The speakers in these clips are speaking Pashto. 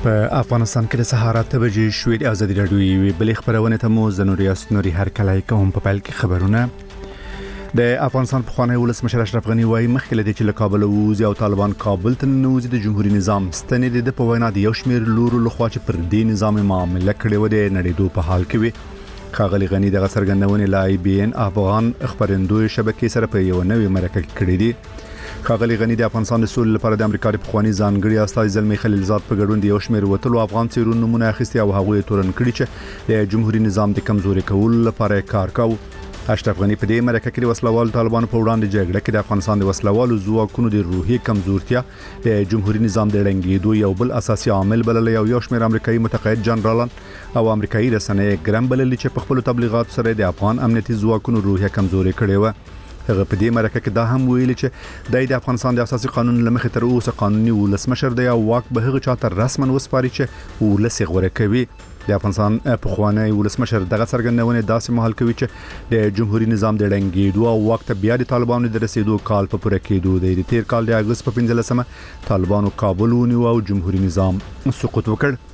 په افغانستان کې د سهار 8 بجې شوې د ازادي راډیو بلې خبرونه ته مو زنوري هر کله کوم په پایل کې خبرونه د افغانستان په خوانی ولسمشر اشرف غنی وايي مخکې لدی چې له کابل ووزي او طالبان کابل ته نوځي د جمهوریت نظام ستنې د په وینا د یو شمیر لورو لخوا چې پر دې نظام معاملې کړې و د نړیدو په حال کې وي خاغلی غنی د څرګندونې لای بي ان افغان خبرندوی شبکې سره په یو نوې مرکه کې کړې دي خاغلی غنی د افغانستان د سولې لپاره د امریکا د خوانی ځانګړي استاد زلمی خلیلزاد په ګډون د یو شمیر وټلو افغان چیرونو نمونه اخیستي او هغه تورن کړی چې د جمهوریت نظام د کمزوري کول لپاره کار کاوه اشرف غنی په دې مرکه کې د وسلوال طالبانو په وړاندې جګړه کې د افغانستان د وسلوالو ځواکونو د روحي کمزورتیا د جمهوریت نظام د ړنګېدو یو بل اساسي عامل بللی او یو شمېر امریکایي متقاعد جنرالان او امریکایي رسنۍ ګرام بللی چې په خپل تبلیغات سره د افغان امنیتي ځواکونو روحي کمزوري کړې و هغه په دې مرکه کې دا هم ویلي چې د افغانستان د اساسي قانون لمخې تر اوسه قانوني ولسمشر دی او واک به هغه چاته رسما وسپاري چې ولس غوړه کوي د افغانستان په خوانی ولسمشر دغه څرګندونه داسې مهال کوي چې د جمهوریت نظام د ړنګېدو او وخت بیا د طالبانو د رسیدو کال په پوره کېدو د تیر کال د اگست په 15مه طالبانو کابل ونیو او جمهوریت نظام سقوط وکړ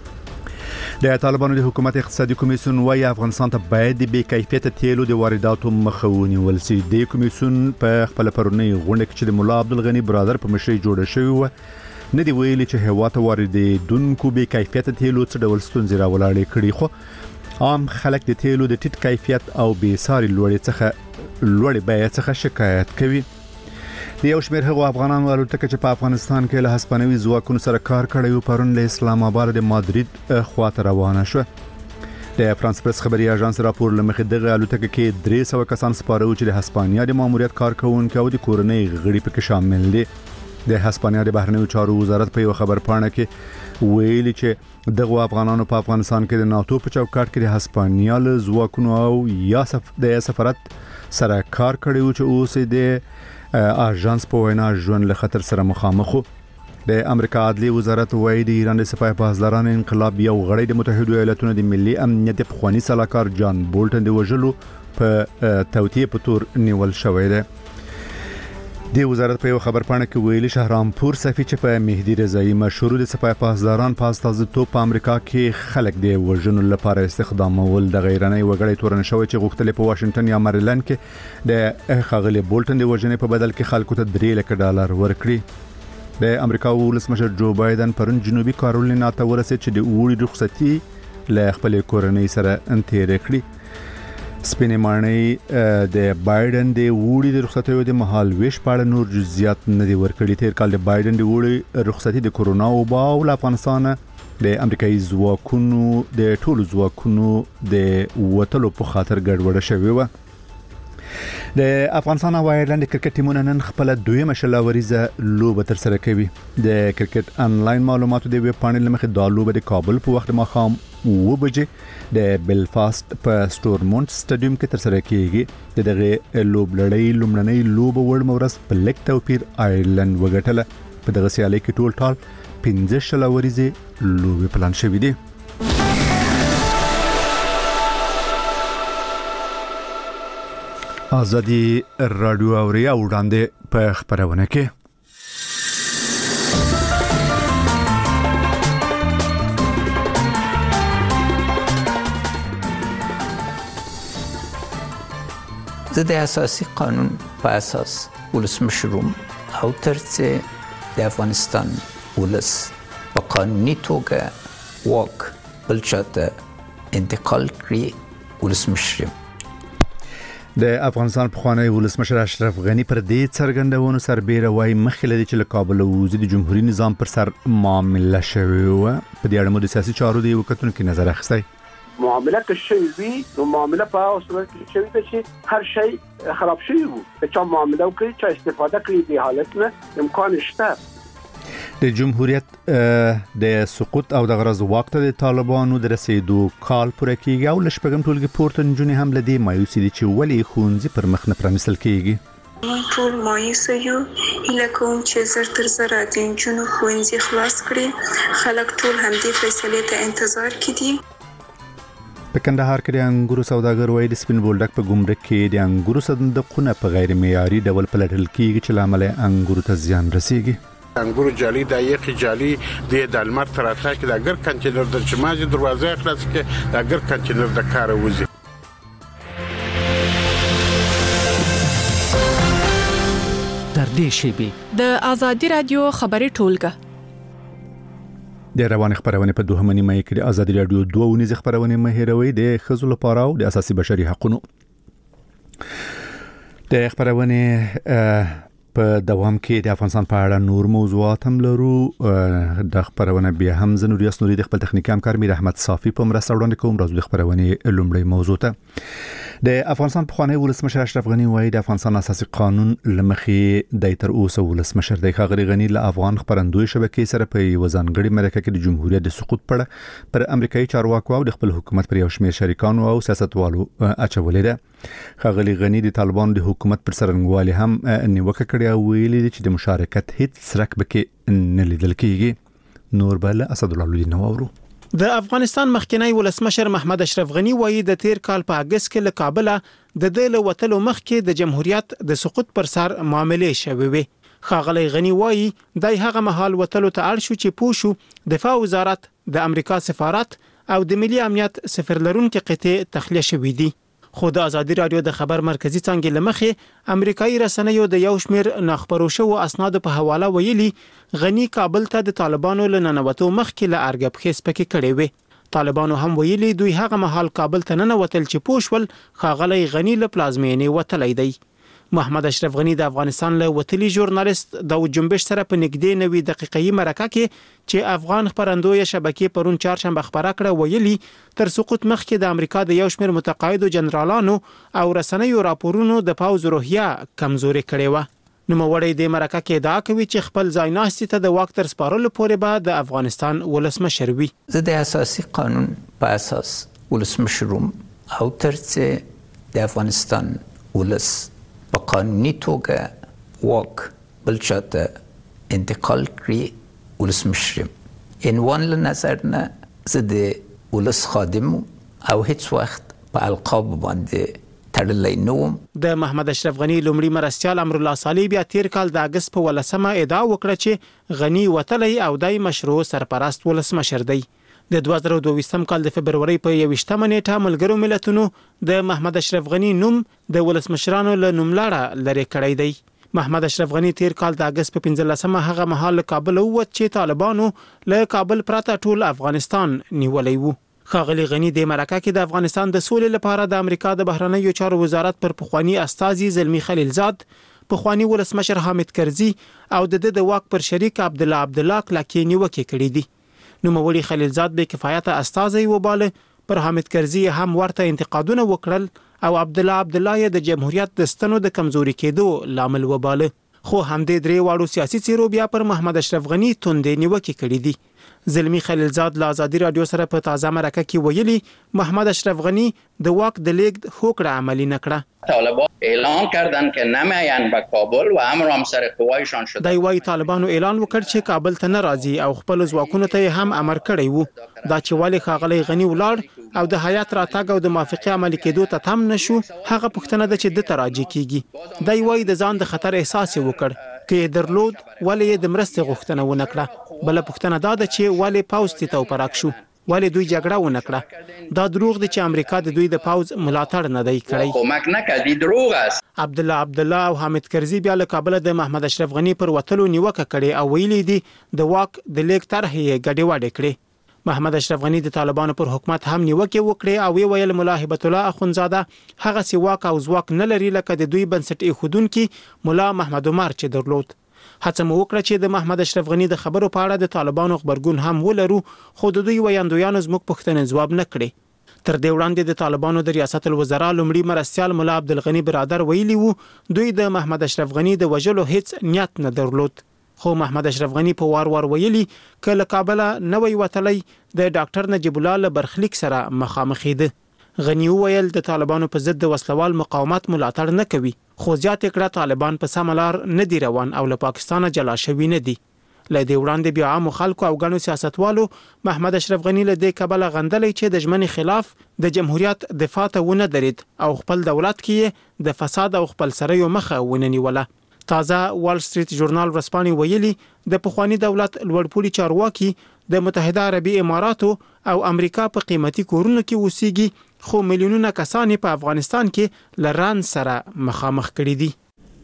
د طالبانو د حکومت اقتصادي کمیسیون وايي افغانستان ته باید د بې کیفیت تیلو د وارداتو مخه ونیول شي د کمیسیون په خپل پرونی غونډه کې د مولا عبدالغنی برادر په مشرۍ جوړه شوې و نه دی ویلي چې هوا ته واردېدونکو بې کیفیت تیلو څه ډول ستونزې راولاړې کړي خو عام خلک د تیلو د ټیټ کیفیت او بې ساري لوړې بیې څخه شکایت کوي د یو شمېر هغو افغانانو الوتکه چې په افغانستان کې له هسپانوي ځواکونو سره کار کړی و پرون له اسلام آباد د مادرید خواته روانه شو د فرانس پریس خبري اژانس راپور لمخې دغه الوتکه کې 300 کسان سپاره و چې د هسپانیا د ماموریت کارکونکو او د کورنۍ غړي پکې شامل دي د هسپانیا د بهرنیو چارو وزارت په یو خبر پاڼه کې ویلي چې دغه افغانانو په افغانستان کې د ناتو په چوکاټ کې د هسپانیا له ځواکونو او د سفارت سره کار کړی و چې اوس د اژانس په وینا ژوند له خطر سره مخامخ د امریکا عدلي وزارت وايي د ایران د سپاه پاسداران انقلاب یو غړی د متحده ایالاتونو د ملي امنیت په خواني سلاکار جان بولټن د وژلو په توطئه په تور نیول شوی دی د وزارت په یو خبر پاڼه کې ویلي شهرامپور صفي چې په مهدي رضایي مشهور د سپاه پاسداران په استازیتوب په امریکا کې خلک د وژنو لپاره استخدامول د غیرنۍ وګړي تورن شوی چې غوښتل په واشنگټن یا مریلند کې د خاغلی بولټن د وژنې په بدل کې خلکو ته $3 لک ورکړي د امریکا ولسمشر جو بایدن پرون جنوبي کارولینا ته ورسېد چې د اوړي رخصتي له خپل کورنۍ سره تیر کړي سپینې ماڼۍ د بایدن د وړي د رخصتیو د مهال ویش په اړه نور جزئیات نه دي ورکړي تیر کال د بایدن د وړي رخصتي د کورونا او له افغانستان د امریکایي ځواکونو د ټولو ځواکونو د وټلو په خاطر ګډوډه شوې و د افغانستان او ایرلند کرکټ ټیمونه نن خپل دویمه شلاوریزه لوبه تر سره کوي د کرکټ انلاین معلوماتو د ویب پاڼې لمخې د لوبه د کابل په وخت ماښام 9 بجې د بلفاست په سټورمونټ سټاډیوم کې تر سره کیږي دغه لوب لړۍ لومړنۍ لوبه وړ مورس په لیک توپیر ایرلند وګټله په دغه سیالي کې ټول ټال 15 شلاوریزه لوبه پلان شوې دي ازادي رادیو اوریا وړاندې په خبرونه کې د اساسي قانون په اساس ولسمشروم او ترڅ د افغانستان ولس په قانوني توګه واک بل چاته انتقال کړي ولسمشروم د افغانستان په خوانی ولسمشر اشرف غنی پر دې څرګندونو سربېره وايي مخکې لدی چې له کابل ووزي د جمهوریت نظام پر سر معامله شوې و په دې اړه مو د سیاسي چارو د وکړونکو نظر اخیستی معامله که شوی وي نو معامله په اوس وخت کې شوی دی چې هر شی خراب شوی وو چې معامله وکړي چې استفاده کړي د حالت نه امکان شته د جمهوریت د سقوط او د غرض وخت د طالبانو د رسیدو کال پوره کیږي او لشپږم ټولګي پورته نجونې هم لدی مایوسي دي چې ولی خونځي پر مخ نه پرانیستل کیږي موږ ټول مایوسه یو هیله کوم چې زر تر زر د نجونو ښوونځي خلاص کړي خلک ټول همدې فیصلې ته انتظار کوي په کندهار کې د انګورو سوداګر وایي د سپین بولډک په ګمرک کې د انګورو صندوقونه په غیر معیاري ډول پلټل کیږي چې لامل انګورو ته زیان رسیږي انګور جالي د یخ جالي د المر تر اته کې د اگر کنټینر د جماعي دروازه خلاص کې د اگر کنټینر د کار وځي. تر دې شیبي د ازادي رادیو خبري ټولګه د روان خبرونه په دوه منی مې کې د ازادي رادیو دوه ونیز خبرونه مهیروي د خزو لپاره او د اساسي بشري حقوقو د خبرونه په دوام کې د افغانستان په اړه نور موضوعات هم لرو. د خبرونه بیا هم زنوري اسنوري د خپل تخنیکی همکار میر احمد صافي په مرسته وړاندې کوم. راځو د خبرونه لومړی موضوع ته د افغانستان پخوانی ولسمشر اشرف غنی وایي د افغانستان اساسي قانون لمخې د تر اوسه ولسمشر د خاغلی غنی له افغان خبرندوی شبکې سره په وزنګړي مرکه کې د جمهوریت د سقوط پر امریکایي چارواکو او د خپل حکومت پر یو شمېر شریکانو او سیاستوالو اچولې ده. خاغلی غنی د طالبانو د حکومت پر سرنګوالي هم نیوکه کړې او ویلي چې د مشارکت هیڅ سرک بکې نه لیدل کیږي. نور بل اسد الله لودي نوورو. د افغانستان مخکنی ولسمشر محمد اشرف غنی وایي د تیر کال په اگست کې له کابل د دې له وتلو مخکې د جمهوریت د سقوط پر سر معاملې شوې وي. خاغلی غنی وایي د هغه مهال وتلو ته اړ شو چې پوښو دفاع وزارت د امریکا سفارت او د ملي امنیت سفیر لرونکو قطعه تخلیه شوې دي. خو د ازادي رادیو د خبر مرکزی څنګه لمخې امریکایي رسنیو د یو شمیر نخبرو شو اسناد په حواله ویلي غنی کابل ته د طالبانو له ننوتو مخکې له ارګب خېس پکې کړي وي. طالبانو هم ویلي دوی هغه مهال کابل ته ننوتل چې پوښول خاغلی غنی له پلازمینې وتلی دی. محمد اشرف غنی د افغانستان له وتلی ژورنالیست د جنبش سره په نږدې 90 دقیقې مرکه کې چې افغان خبرندوی شبکې پرون چهارشنبه خبره کړه ویلي تر سقوط مخکې د امریکا د یو شمېر متقاعدو جنرالانو او رسنیو راپورونو د پاوز روحیه کمزوري کړې و. نوموړی د مرکه کې ادعا کوي چې خپل ځای ناستي ته د واک تر سپارلو پورې به د افغانستان ولسمشر وي. زه د اساسي قانون په اساس ولسمشروم او ترڅ د افغانستان ولس په قانوني توګه واک بل چاته انتقال کړي ولسمشر. عنوان له نظر نه زه د ولس خادم او هیڅ وخت په القاب باندې تړلی نه وم. د محمد اشرف غنی لومړي مرستیال امر الله صالح بیا تیر کال د اگست په 18 ادعا وکړه چې غنی وتلی او دای مشروع سرپرست ولسمشر دی. د 2022 کال د فبرवरी په 21 نیټه ملګرو ملتونو د محمد اشرف غنی نوم د ولسمشرانو له نوملړه لری کړی دی. محمد اشرف غنی تیر کال د اگست په 15 هغه مهال کابل ووت چې طالبانو له کابل پرته ټول افغانستان نیولای وو. خاغلی غنی د مرکه کې د افغانستان د سولې لپاره د امریکا د بهرنیو چارو وزارت پر پخوانی استاذي زلمی خلیلزاد، پخوانی ولسمشر حامد کرزي او د واک پر شریک عبدالله کلکې نیوکه کړې دي. نوموړي خلیلزاد به کفایت استاذي وباله، پر حامد کرزي هم ورته انتقادونه وکړل او عبدالله د جمهوریت د ستنو د کمزوري کېدو لامل وباله. خو همدې درې واړو سیاسي څیرو بیا پر محمد اشرف غنی توندې نیوکه کړې دي. زلمی خلیلزاد له ازادي رادیو سره په تازه مرکه کې ویلي محمد اشرف غنی د واک د لیږد هوکړه عملی نکړه. طالبان اعلان کردند که نمیاین به کابل و امر هم سر قوایشان شده. دای وای طالبانو اعلان وکړ چې کابل ته نه راځي او خپل ځواکونو ته هم امر کړی وو. دا چې ولی خاغلی غنی ولاړ او د حیات راتګ او د موافقه عملی کېدو ته تم نشو، هغه پښتنه ده چې د تراجی کیږي. دای وای د ځان د خطر احساس وکړ کې درلود ولی د مرستې غوښتنه ونکړه. بل پښتنه دا ده چې ولی پاوز ته پراک شو، ولی دوی جګړه ونکړه. دا دروغ دي چې امریکا د دوی د پاوز ملاتړ نه دی کړی. کومک نکړي، دروغ است. عبدالله او حامد کرزي بیا له کابل د محمد اشرف غنی پر وتلو نیوکه کړي او ویلي دي د واک د لیک طرحې ګډې وډې کړي. محمد اشرف غنی د طالبانو پر حکومت هم نیوکه وکړي او ویل ملا هبت الله اخونزاده هغه سی واک او ځواک نه لري لکه د دوی بنسټ ایښودونکي مولا محمد عمر چې درلود. هڅه مو وکړه چې د محمد اشرف غنی د خبرو په اړه د طالبانو خبرګون هم ولرو، خو د دوی ویاندویانو زموږ پوښتنې ځواب نه کړي. تر دې وړاندې د طالبانو د ریاست الوزرا لومړي مرستیال مولا عبدالغنی برادر ویلي وو دوی د محمد اشرف غنی د وژلو هیڅ نیت نه درلود. خو محمد اشرف غنی په وار ویلي ک له کابل نوې وتلی د ډاکټر نجیب الله له برخلیک سره مخامخ دی. غنی ویل د طالبانو په ضد د وسلوال مقاومت ملاتړ نه کوي، خو زیات کړه طالبان په سملار نه دی روان او له پاکستان جلا شوی نه دي. له دې وړاندې بیا عام خلکو او غنو سیاستوالو محمد اشرف غنی له دې کبل غندلې چې د ژمنې خلاف د جمهوریت دفاع ته ونه درید او خپل دولت کې د فساد او خپل سره یو مخه ونه نیوله. تازه وال سټریټ ژورنال ورسپانې ویلي د پخوانی دولت لوړپوړي چارواکي د متحده عربي اماراتو او امریکا په قیمتي کورونو کې اوسېږي خو میلیونونه کسان په افغانستان کې لران سره مخامخ کړي دي.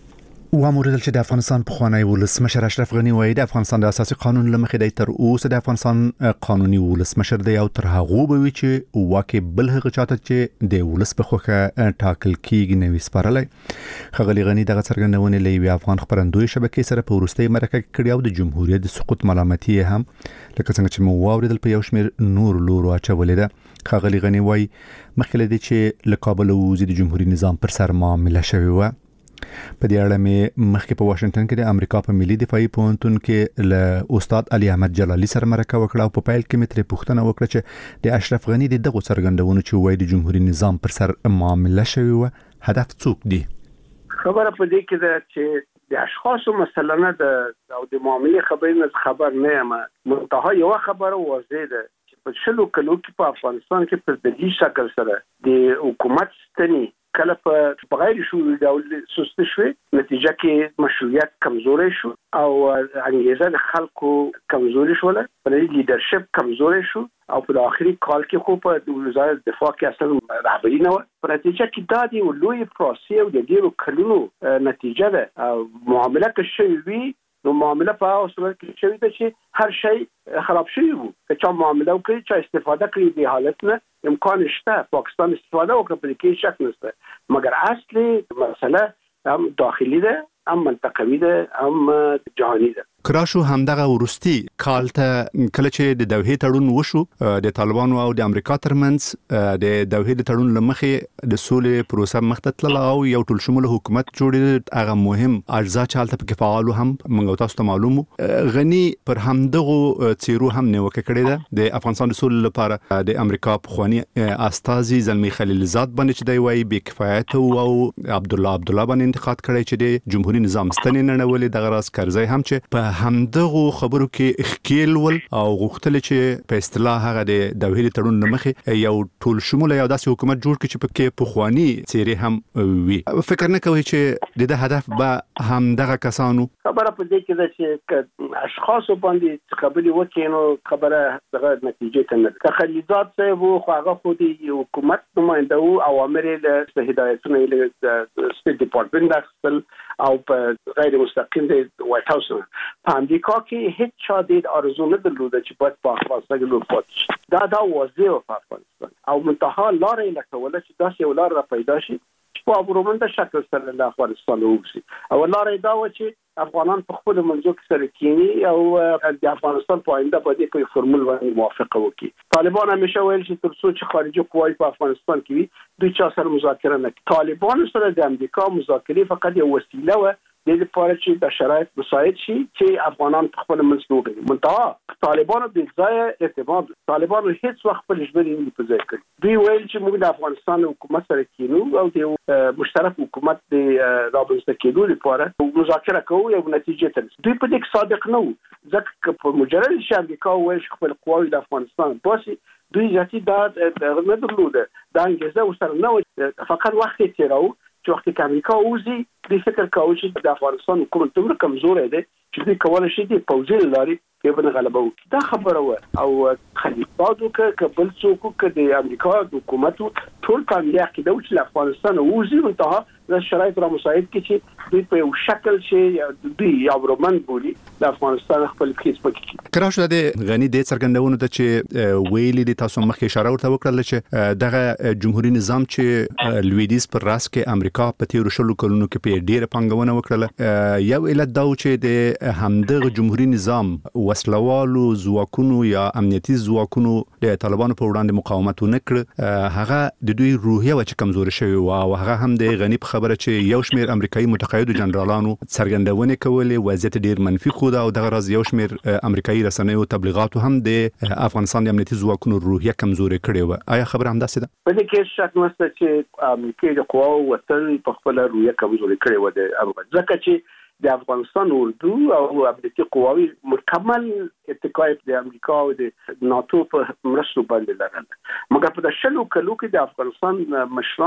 واموردل چې د افغانستان پخوانی ولسمشر اشرف غنی وایي د افغانستان د اساسي قانون لمخې د تر اوسه د افغانستان قانوني ولسمشر دی او تر هغه به وي چې واکه بل هغه چاته چې د ولس په خوخه ټاکل کیږي نوې سپارلای. خغلی غنی دغه څرګندونه لوي افغان خبرندوی شبکې سره په ورستۍ مرکه کړي او د جمهوریت د سقوط ملامتي هم لکه څنګه چې مو واوریدل په یو شمیر نور لورو اچولې ده. خغلی غنی وایي مخکې د چې له کابل وزیر جمهوریت نظام پر سر معامله شوی و. په دې اړه مې مخکې په واشنگټن کې د امریکا په ملي دفاعي پوهنتون کې له استاد علي احمد جلالي سره مرکه وکړه او په پیل کې مې ترې پوښتنه وکړه چې د اشرف غنی د دغه څرګندونو چې وایي د جمهوریت نظام پر سر معامله شوی و هدف څوک دی؟ خبره په دې کې ده چې د اشخاصو مسله نه ده او د معاملې خبر نه یم. منتها یو خبره واضح ده چې په شلو کلو کې په افغانستان کې په دلیل شکل سره د حکومت ستنی کله په غیر شوی ډول سست شوی، نتیجه کې مشروعیت کمزوري شو او انګیزه د خلکو کمزوري شو، په لیدرشپ کمزوري شو او په آخري کال کې خو په وزارت دفاع کې اصلا رهبری نه و. په نتیجه کې دا دی لوی پروسې او د ډیرو کلونو نتیجه ده. معامله کې شوی نو معامله په اوسه کې شوی ده چې هر شی خراب شوی وو. که چا معامله وکړي چې استفاده کړي د حالت نه امکان شته پاکستان استفاده وکړي په کې شک نشته، مګر اصلي مسله هم داخلي ده، هم منطقوي ده، هم جهاني ده. کراشو همدغه ورستی کال ته کله چې د دوحې تړون وشو د طالبانو او د امریکا ترمنځ د دوحې د تړون لمخې د سولې پروسه مخته تلله او یو ټول شموله حکومت جوړېد. هغه مهم اجزا چې هلته پکې فعال هم موږ تاسو ته معلومو. غنی پر همدغه څیرو هم نیوکه کړې ده د افغانستان د سولې لپاره د امریکا پخوانی استازي زلمی خلیلزاد باندې چې دی وايي بې کفایت او عبد الله باندې انتقاد کړی چې د جمهوریت نظام ستنې نه ولې دغه راز کرزی هم چې په همدغه خبرو کې اخکیل ول او غوښتل چې په اصطلاح هغه د دوحې تړون لمخې یو ټول شموله یو داسې حکومت جوړ کړي چې پکې پخوانی څیرې هم وي. فکر نه کوي چې د هدف به همدغه کسانو خبره په دې کې ده چې اشخاص باندې خبرې وکړي نو خبره دغه نتیجه ته نه ده. خلیلزاد صاحب خو هغه خو د حکومت نماینده او اوامر له هدایتونه له سټیټ ډپارټمنټ اخیستل او په غیر مستقیم د وایټ هاوس په امریکا کې هیڅ چا د ارزو نه درلوده چې باید په افغانستان کې لوپات شي. دا واضح په افغانستان او منتها لارې لټوله چې داسې یو لار را پیدا شي چې په ابرومنده شکل سره د افغانستان ووسي او لارې دا و چې افغانان په خپل منځو کې سره کینی او د افغانستان په آینده باندې په فرمول باندې موافقه وکړي. طالبان همیشه ویل چې تر څو چې خارجي قوای په افغانستان کې وي دوی چا سره مذاکره نه کوي. طالبان سره د امریکا مذاکره فقط یو وسیله و د دې لپاره چې د شرایط مساعد شي چې افغانان خپل منځ کې وګړي. منتها طالبانو د ځای اعتماد طالبانو هیڅ وخت خپل ژمنې نه په ځای کړې. دوی ویل چې موږ د افغانستان حکومت سره کینو او د مشترک حکومت د رابطه کېدو لپاره مذاکره کوو یو نتیجه ته. دوی په دې صادق نه وو ځکه په مجرد چې امریکا ویل خپل قواوی د افغانستان باسي دوی ذاتي دا نه درلوده. دا انګیزه وسره نه فقط وخت تیراو چې وخت کې امریکا اوزي د فکر کاوه چې د افغانستان حکومت دومره کمزورې ده چې دوی کولای شي د پوځي لارې په باندې غلبه وکړي. دا خبره و او خلیفاتو کې بل څوک کې د امریکا حکومت ټول کامیاب کېدو چې افغانستان اوزي منتها د شرایط را مساعد کې چې دوی په یو شکل چې دوی یو رومن بولی د افغانستان خپل کیس پکې. کراشه د غنی د څرګندونو ته چې ویلي د تاسو مخکې اشاره ورته وکړل چې دغه جمهوریت نظام چې لویدیز پر راس کې امریکا په تیر شلو کلونو کې په ډیره پنګونه وکړه. یو علت دا چې د همدغه جمهوریت نظام وسلوالو ځواکونو یا امنیتي ځواکونو د طالبانو په وړاندې مقاومت ونکړ. هغه د دوی روحیه و چې کمزوري شوی او هغه هم د غنی په خبره چې یو شمیر امریکایي متقاعدو جنرالانو څرګندونه کولې وضعیت ډیر منفي خو دا او دغه راز یو شمیر امریکایي رسنیو تبلیغاتو هم د افغانستان د امنیتي ځواکونو روحیه کمزوري کړې و. آیا خبره هم داسې ده؟ په دې کې شک نشته چې امریکایي د قواو وطن په خپل روحیه کمزوري کړې و د امریکا ځکه چې د افغانستان اردو او امنیتي قواوی مکمل اتکای د امریکا او د ناتو په مرستو باندې لرل. مګر په شلو کلو کې د افغانستان مشرانو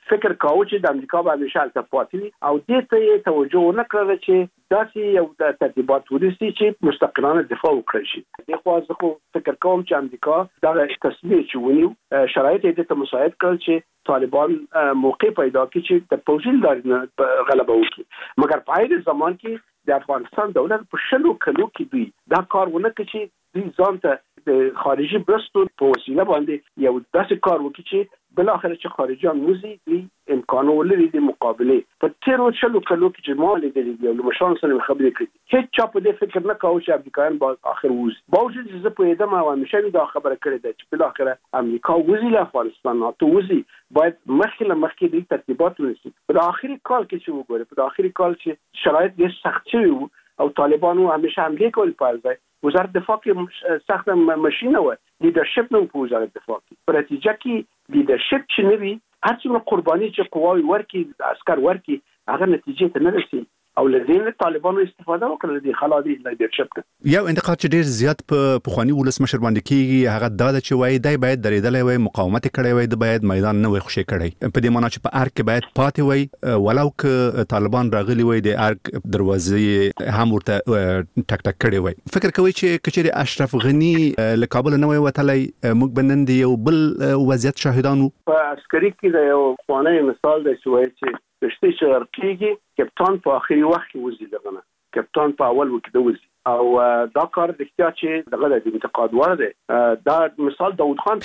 فکر کاوه چې د امریکا به همیشه التفاتی او دې ته توجه نه کړل چې داسې یو د ترتیبات ورسي چې مستقلانه دفاع وکړي شي. د خو ځکه فکر کوم چې امریکا دا تصمیم چې ونیو شرایط یې ته مساعد کړل چې طالبان موقع پیدا کړي چې د پوځي لارې غلبه وکړي. مګر په هغه زمان کې د افغانستان دولت په شلو کلو کې دوی دا کار ونه کړ چې دوی ځان ته د خارجي برستو په وسیله باندې یو داسې کار وکړي چې بل اخر چې خارجيان موزي دوی امکان ولري د مقابله په تیرو شلو کلو کې چې مال دې یو مشان سره خبرې کړې هیڅ چا په دې فکر نه کاوه چې امریکایان با اخر وز باوجود چې په دې ما همیشه دا خبره کړې ده چې بل اخر امریکا وزي له افغانستان ته وزي باید مخکې د ترتیبات ونیسي. په اخري کال کې چې وګوره په اخري کال چې شرایط ډېر سخت شوي او طالبانو همیشه حمله کول پرځای وزارت دفاع کې سخت ماشینه و لیدرشپ نه په وزارت دفاع کې په نتیجه کې لیدرشپ چې نه وي هر څومره قرباني چې قواوی ورکی عسكر ورکی هغه نتیجه ته نه رسي او لذین طالبانو استفاده وکړه د خلاصي لیدرشپ. یو انتقاد چې ډیر زیات په پخوانی ولسمشر باندې کیږي هغه دا چې وای دی باید درېدلې وای مقاومت کړی وای د باید میدان نه وای خوشي کړی په دې معنی چې په ارګ باید پاتې وای ولو ک طالبان راغلي وای د ارګ دروازې هم ورته ټک ټک کړی وای. فکر کوي چې کچېره اشرف غنی له کابل نه وای وتلای موږ بنن دی یو بل وضعیت شاهدانو په عسکري کې د یو خوانه مثال دی چې کشتی چې ورکیږي کپټان په اخري وخت کې وزي دغه کپټان په اول وخت کې وزي او دا کار د احتیاط چې دغه د انتقاد وړ دی. دا مثال داوود خان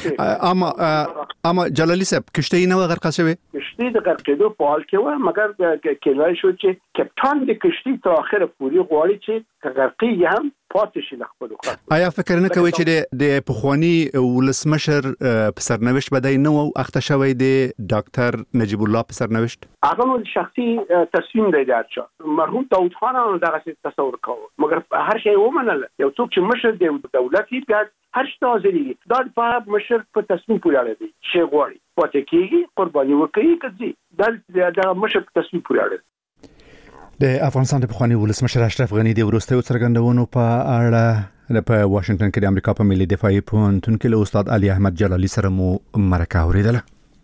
چې اما جلالی صاحب کشتی نه غرق شوی کشتی د غرقېدو په حال کې و مګر کېدای شو چې کپټان د کشتی تر اخره پورې غواړي چې غرقي هم پاتې شي خپل خاص. آیا فکر نه کوي چې د پخوانی ولسمشر په سرنوشت بدای نو اخته شوی دی ډاکټر نجیب الله په سرنوشت هغه نو شخصي تصمیم دی درچا مرحوم داوود خان دغه تصور کاوه مګر هر شی ومنل یو څوک چې مشر دی دولتي بیا هر څه حاضري دا په مشر په تصمیم پورې اړه دی شی غواړي پاتې کیږي قرباني وکړي کړي دا مشر په تصمیم پورې اړه. د افغانستان د پخوانی ولسمشر اشرف غنی د وروستیو څرګندونو په اړه په واشنگټن کې د امریکا په ملي دفاعي پوهنتون کې له استاد علي احمد جلالي سره مو مرکه اوریدله.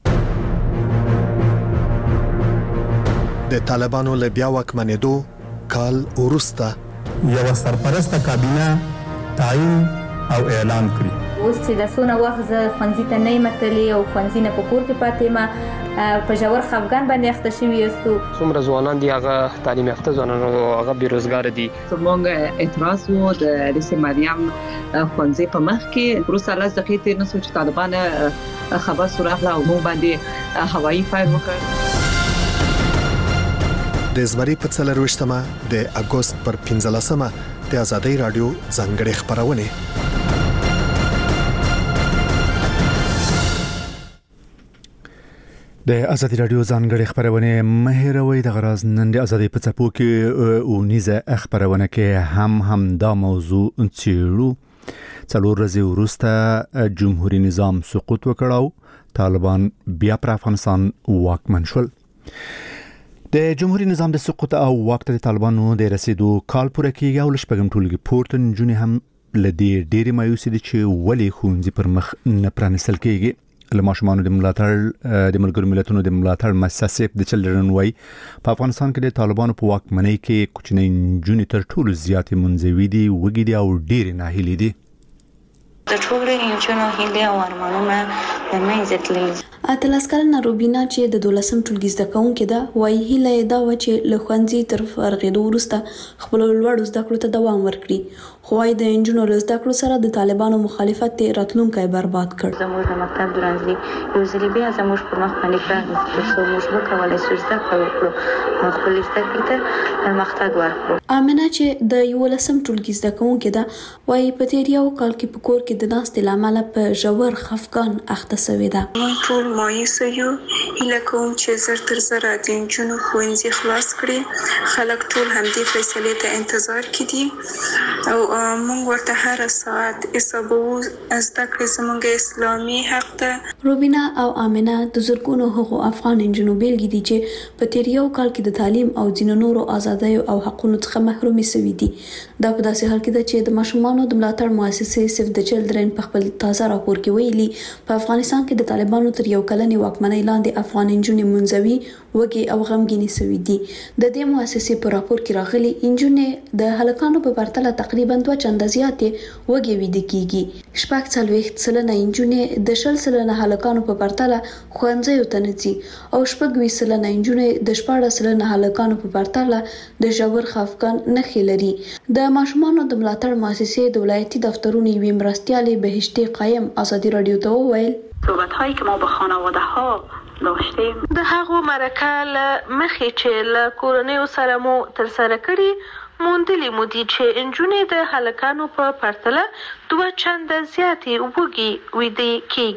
د طالبانو له بیا واکمنېدو کال وروسته یو سرپرسته کابینه تعیین او اعلان کړی. اوس چې د سونه وخت ز خنځي ته نه متلی او خنځي نه په کور کې پاتې ما په جوړ خفغان باندې اخته شوی یستو څومره ځوانان دي هغه تعلیم یافته ځوانان او هغه بیروزګار دي. زموږ اعتراض وو د رئیس مریم خنځي په مخ کې پروسه لاس دقیقې تیر نه سوچ طالبان خبر سوراخ لا مو باندې هوایي فایر وکړ. د زمری په 24مه د اگست پر 15مه د ازادۍ رادیو ځانګړي خبرونه د ازادي رادیو ځانګړي خبرونه مهروي د غراز نن د ازادي په چپو کې او نیزه خبرونه کې هم دا موضوع چیرو څلور ورځې وروسته جمهوریت نظام سقوط وکړاو طالبان بیا پر افغانستان واکمن شول. د جمهوریت نظام د سقوط او واک ته طالبانو د رسیدو کال پوره کیږي او لشپږم ټولګي پورته جنې هم لدی ډېری مایوسي دي چې ولی خونځي پر مخ نه پرانستل کیږي. لماشمانو د ملاتړ د ملګرو ملتونو د ملاتړ مؤسسه د چلډرن وای په افغانستان کې د طالبانو په واکمنۍ کې کوچنۍ جنې تر ټولو زیاتې منځوي دي وګړي دي او ډېر نه هلي دي. د ټولو انجونو هیله او ارمانونه د منځ تللی. اتلس کلنه روبینا چې د 12م ټولګي زده کوونکې ده وایي هیله یې دا و چې له ښوونځي تر فرغېدو وروسته خپل لوړو زده کړو ته دوام ورکړي خو وايي د انجونو له زده کړو سره د طالبانو مخالفت راتلونکی برباد کړ. زموږ د مکتب درنځي یو ځل بیا زموږ پر مخ باندې پرانیستل شو موږ وکولای شو زده کړو خپل زده کړې ته پرمختګ ورکړو. امنه چې د 11م ټولګي زده کوونکې ده وایي په تیر یو کال کې په کور کې د ناستې له امله په ژور خفګان اخته شوې ده. موږ ټول مایوسه یو هیله کوم چې زر تر زره د نجونو ښوونځي خلاص کړي خلک ټول همدې فیصلې ته انتظار کړي او موږ ورته هر ساعت حسابو زده کړې زموږ اسلامي حق ده. روبینا او امنه د زرګونو هغو افغان نجونو بیلګې دي چې په تیر یو کال کې د تعلیم او ځینو نورو ازادیو او حقونو څخه محرومې شوي دي. دا په داسې حال کې ده چې د ماشومانو د ملاتړ مؤسسې سیف د چلډرن په خپل تازه راپور کې ویلي په افغانستان افغانستان کې د طالبانو تر یو کلنې واکمنۍ لاندې افغان نجونې منځوي وږي او غمګینې سوي دي. د دې مؤسسې په راپور کې راغلي نجونې د هلکانو په پرتله تقریبا 2 چنده زیاتې وږي ویده کیږي. 40% نجونې د 20% هلکانو په پرتله ښوونځیو ته نه ځي او 20% نجونې د 14% هلکانو په پرتله د ژور خفګان نښې لري. د ماشومانو د ملاتړ مؤسسې د ولایتي دفترونو یوې مرستیالې بهشتي قایم ازادي رادیو ته وویل صحبت‌هایی که ما با خانواده‌ها داشتیم د هغو مرکه له مخې چې له کورنیو سره مو ترسره کړي موندلي مو دي چې نجونې د هلکانو په پرتله 2 چنده زیاتې وږي ویده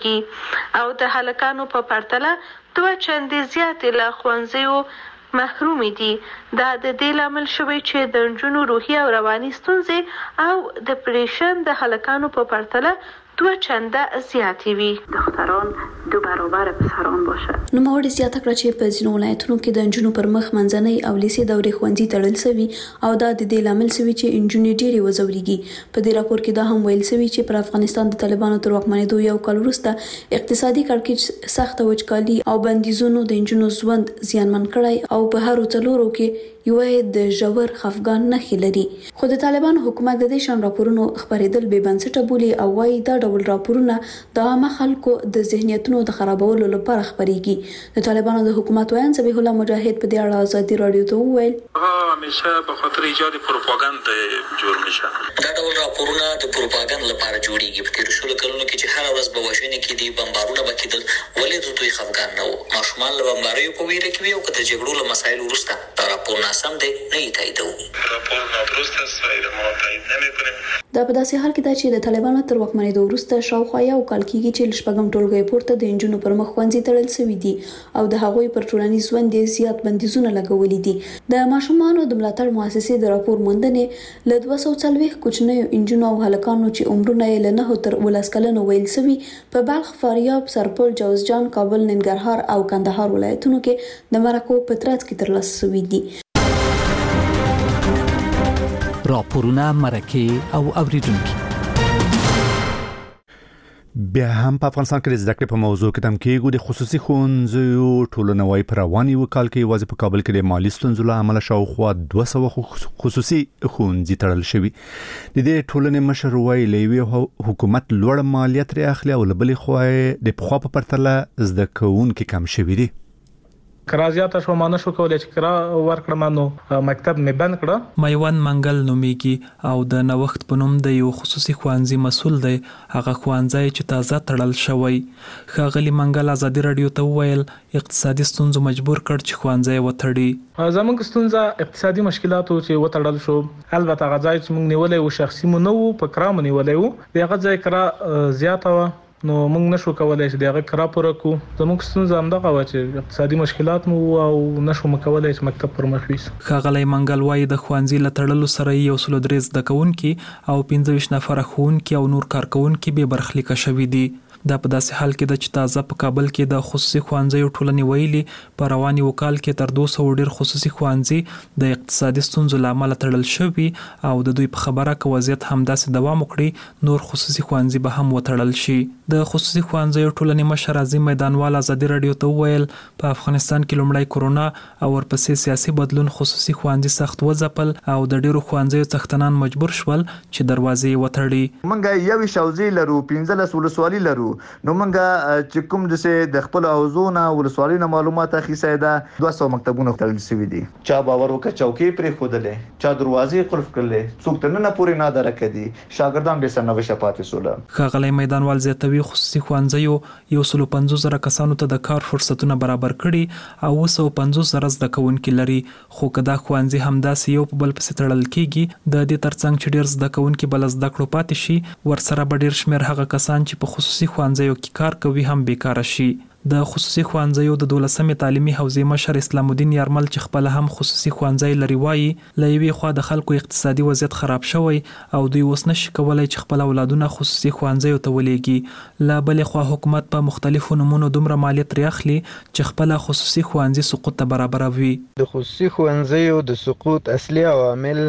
کیږي او د هلکانو په پرتله 2 چنده زیاتې له ښوونځیو محرومې دي. دا د دې لامل شوی چې د نجونو روحي او رواني ستونزې او ډیپریشن د هلکانو په پرتله 2 چنده زیاتې وي. دختران 2 برابر پسران باشه. نو موري زیاته کړ چې په ځینو ولایتونو کې د نجونو پر مخ منځنۍ او لیسې دورې ښوونځي تړل شوي او دا د دې لامل شوی چې نجونې ډېرې وځوريږي. په دې راپور کې دا هم ویل شوی چې پر افغانستان د طالبانو تر واکمنېدو یو کال وروسته اقتصادي کړکېچ سخت وچکالي او بندیزونو د نجونو ژوند زیانمن کړی او په هر څلورو کې یو د ژور خفګان نښې لري. خو د طالبانو حکومت د دې شان راپورونو خبرېدل بې بنسټه بولي او وايي دا ډول راپورونه د عامه خلکو د ذهنیتونو د خرابولو لپاره خبريږي. د طالبانو د حکومت وایي ذبیح الله مجاهد په دې اړه ازادي رادیو ته وویل همیشه به خاطر ایجاد پروپاګاندا جوړ میشه. دا ډول راپورونه د پروپاګاندا لپاره جوړیږي. په تیر شلو کلونو کې چې هر ورځ به وژنې کېدي بمبارونه به کېدل ولې د دوی خفګان نه و. ماشومان له بمباریو په ویره کې وي او که د جګړو له مسایلو وروسته دا راپور ناسم دی نه یې تاییدوو. راپور نادرست است و ما تایید نمی‌کنیم. دا په داسې حال کې ده چې د طالبانو تر واکمنېدو وروسته شاوخوا یو کال کېږي چې شپږم ټولګی پورته د نجونو پر مخ ښوونځي تړل شوي دي او د هغوی پر ټولنیز ژوند زیات بندیزونه لګولي دي. د ماشومانو د ملاتړ مؤسسې د راپور موندنې له 240 کوچنیو نجونو او هلکانو چې عمرونه یې له 9 تر 12 کلونو ویل شوي په بلخ، فاریاب، سرپل، جوزجان، کابل، ننګرهار او کندهار ولایتونو کې د مرکو په ترڅ کې ترلاسه شوي دي. راپورونه مرکه او اوریدونکو بیا هم په افغانستان کې د زده کړې په موضوع کې تم کېږو. د خصوصي ښوونځیو ټولنوي پر رواني وکال کې واځي په کابل کې د مالی ستونزو له امله شاوخوا 200 خصوصي ښوونځي تړل شوي. د دې ټولنې مشر وایي لوی حکومت لوړ مالیات لري اخلي او لبلې خو د پخوا په پرتله زده کوونکو کم شوي دي. کرا زیاته شو مانه شو کولای چې کرا ورکړم نو مکتب مې بند کړ. میوان منګل نومیږي او د نوښت په نوم د یو خصوصي ښوونځي مسول دی. هغه ښوونځی چې تازه تړل شوی. ښاغلي منګل ازادي رادیو ته وویل اقتصادي ستونزو مجبور کړ چې ښوونځی وتړي. زموږ ستونزه اقتصادي مشکلاتو چې وتړل شو. البته هغه ځای چې موږ نیولې و شخصي مو نه و په کرا مو نیولې و. دغه ځای کرا زیاته و نو موږ نشو کولای چې دغه کرا پوره کو. زموږ ستونزه هم دغه و چې اقتصادي مشکلات مو او نشو مکولای چې مکتب پر مخ ویس. ښاغلی منګل وایي د ښوونځي له تړلو سره یو سل درې زده کوونکي او 25 نفره ښوونکي او نور کارکوونکي بې برخلیکه شوي دي. دا په داسې حال کې د چې تازه په کابل کې د خصوصي ښوونځیو ټولنې ویلي په رواني وکال کې تر 200 ډیر خصوصي ښوونځي د اقتصادي ستونزو لامل تړل شوي او د دوی په خبره کې وضعیت همداسې دوام وکړي نور خصوصي ښوونځي به هم وتړل شي. د خصوصي ښوونځیو ټولنې مشر عظیم میدانوال ازادي رادیو ته وویل په افغانستان کې لومړی کورونا او ورپسې سیاسي بدلون خصوصي ښوونځي سخت وځپل او د ډیرو ښوونځیو څښتنان مجبور شول چې دروازې یې وتړي. منګه یو شوزي لرو 15 ولسوالۍ لرو نو منګه چې کوم د خپل اوزونه ولسوالۍ نه معلومات اخیسته ده 200 مکتبونه تړل شوي دي. چا باور وکړه چوکۍ پرې خودلې چا دروازې قلف کړلې څوک ته نه پورې نه درکدي شاګردان به سره نوښه پاتې سول. ښاغلی میدانوال زیاتوي خصوصي ښوونځیو 150,000 کسانو ته د کار فرصتونه برابر کړي او 250,000 زده کوونکي لري. خو که دا ښوونځي همداسې یو په بل پسې تړل کیږي د دې ترڅنګ چې ډیر زده کوونکي بل زده کړو پاتې شي ورسره به ډیر شمیر هغه کسان چې په خصوصي ښوونځیو کې کار کوي هم بیکاره شي. د خصوصي ښوونځیو د 12مې تعلیمي حوزې مشر اسلام الدین یارمل چې خپل هم خصوصي ښوونځی لري وایي له یوې خوا د خلکو اقتصادي وضعیت خراب شوی او دوی اوس نشي کولای چې خپل اولادونه خصوصي ښوونځیو ته ولېږي، له بلې خوا حکومت په مختلفو نمونو دومره مالیه ترې اخلي چې خپل خصوصي ښوونځي سقوط ته برابروي. د خصوصي ښوونځیو د سقوط اصلي عوامل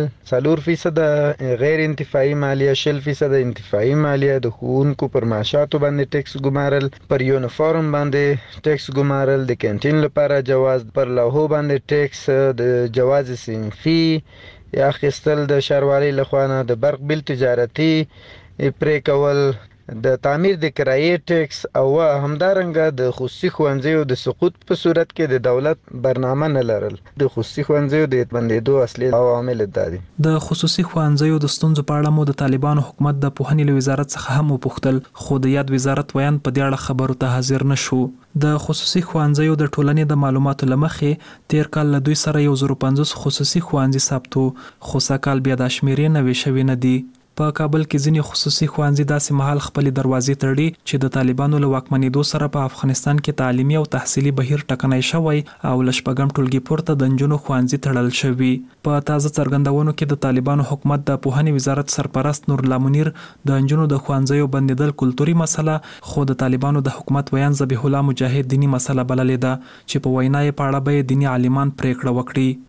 4% غیر انتفاعي مالیه، 0% انتفاعي مالیه، د ښوونکو پر معاشاتو باندې ټیکس ګمارل، پر یونیفورم باندې ټیکس ګمارل، د کینټین لپاره جواز، پر لوحو باندې ټیکس، د جواز صنفي یا اخیستل د ښاروالۍ لخوا نه، د برق بیل تجارتي پرې کول، د تعمیر د کرایې ټیکس او همدارنګه د خصوصي ښوونځیو د سقوط په صورت کې د دولت برنامه نه لرل. د خصوصي ښوونځیو د بندېدو اصلي عوامل دا دي. د خصوصي ښوونځیو د ستونزو په اړه مو د طالبانو حکومت د پوهنې له وزارت څخه هم وپوښتل، خو د یاد وزارت ویان په دې اړه خبرو ته حاضر نشو. د خصوصي ښوونځیو د ټولنې د معلوماتو لمخې تیر کال له دوی سره 150 خصوصي ښوونځي ثبتو، خو سږ کال بیا د شمیرې نوې شوې نه دي. په کابل کې ځینې خصوصي ښوونځي داسې مهال خپلې دروازې تړي چې د طالبانو له واکمنېدو سره په افغانستان کې تعلیمي او تحصیلي بهیر ټکنی شوی او له شپږم ټولګي پورته د نجونو ښوونځي تړل شوي. په تازه څرګندونو کې د طالبانو حکومت د پوهنې وزارت سرپرست نور الله منیر د نجونو د ښوونځیو بندیدل کلتوري مسله، خو د طالبانو د حکومت ویان ذبیح الله مجاهد دینی مسله بللې ده چې په وینا یې په اړه به دینی عالمان پریکړه وکړي.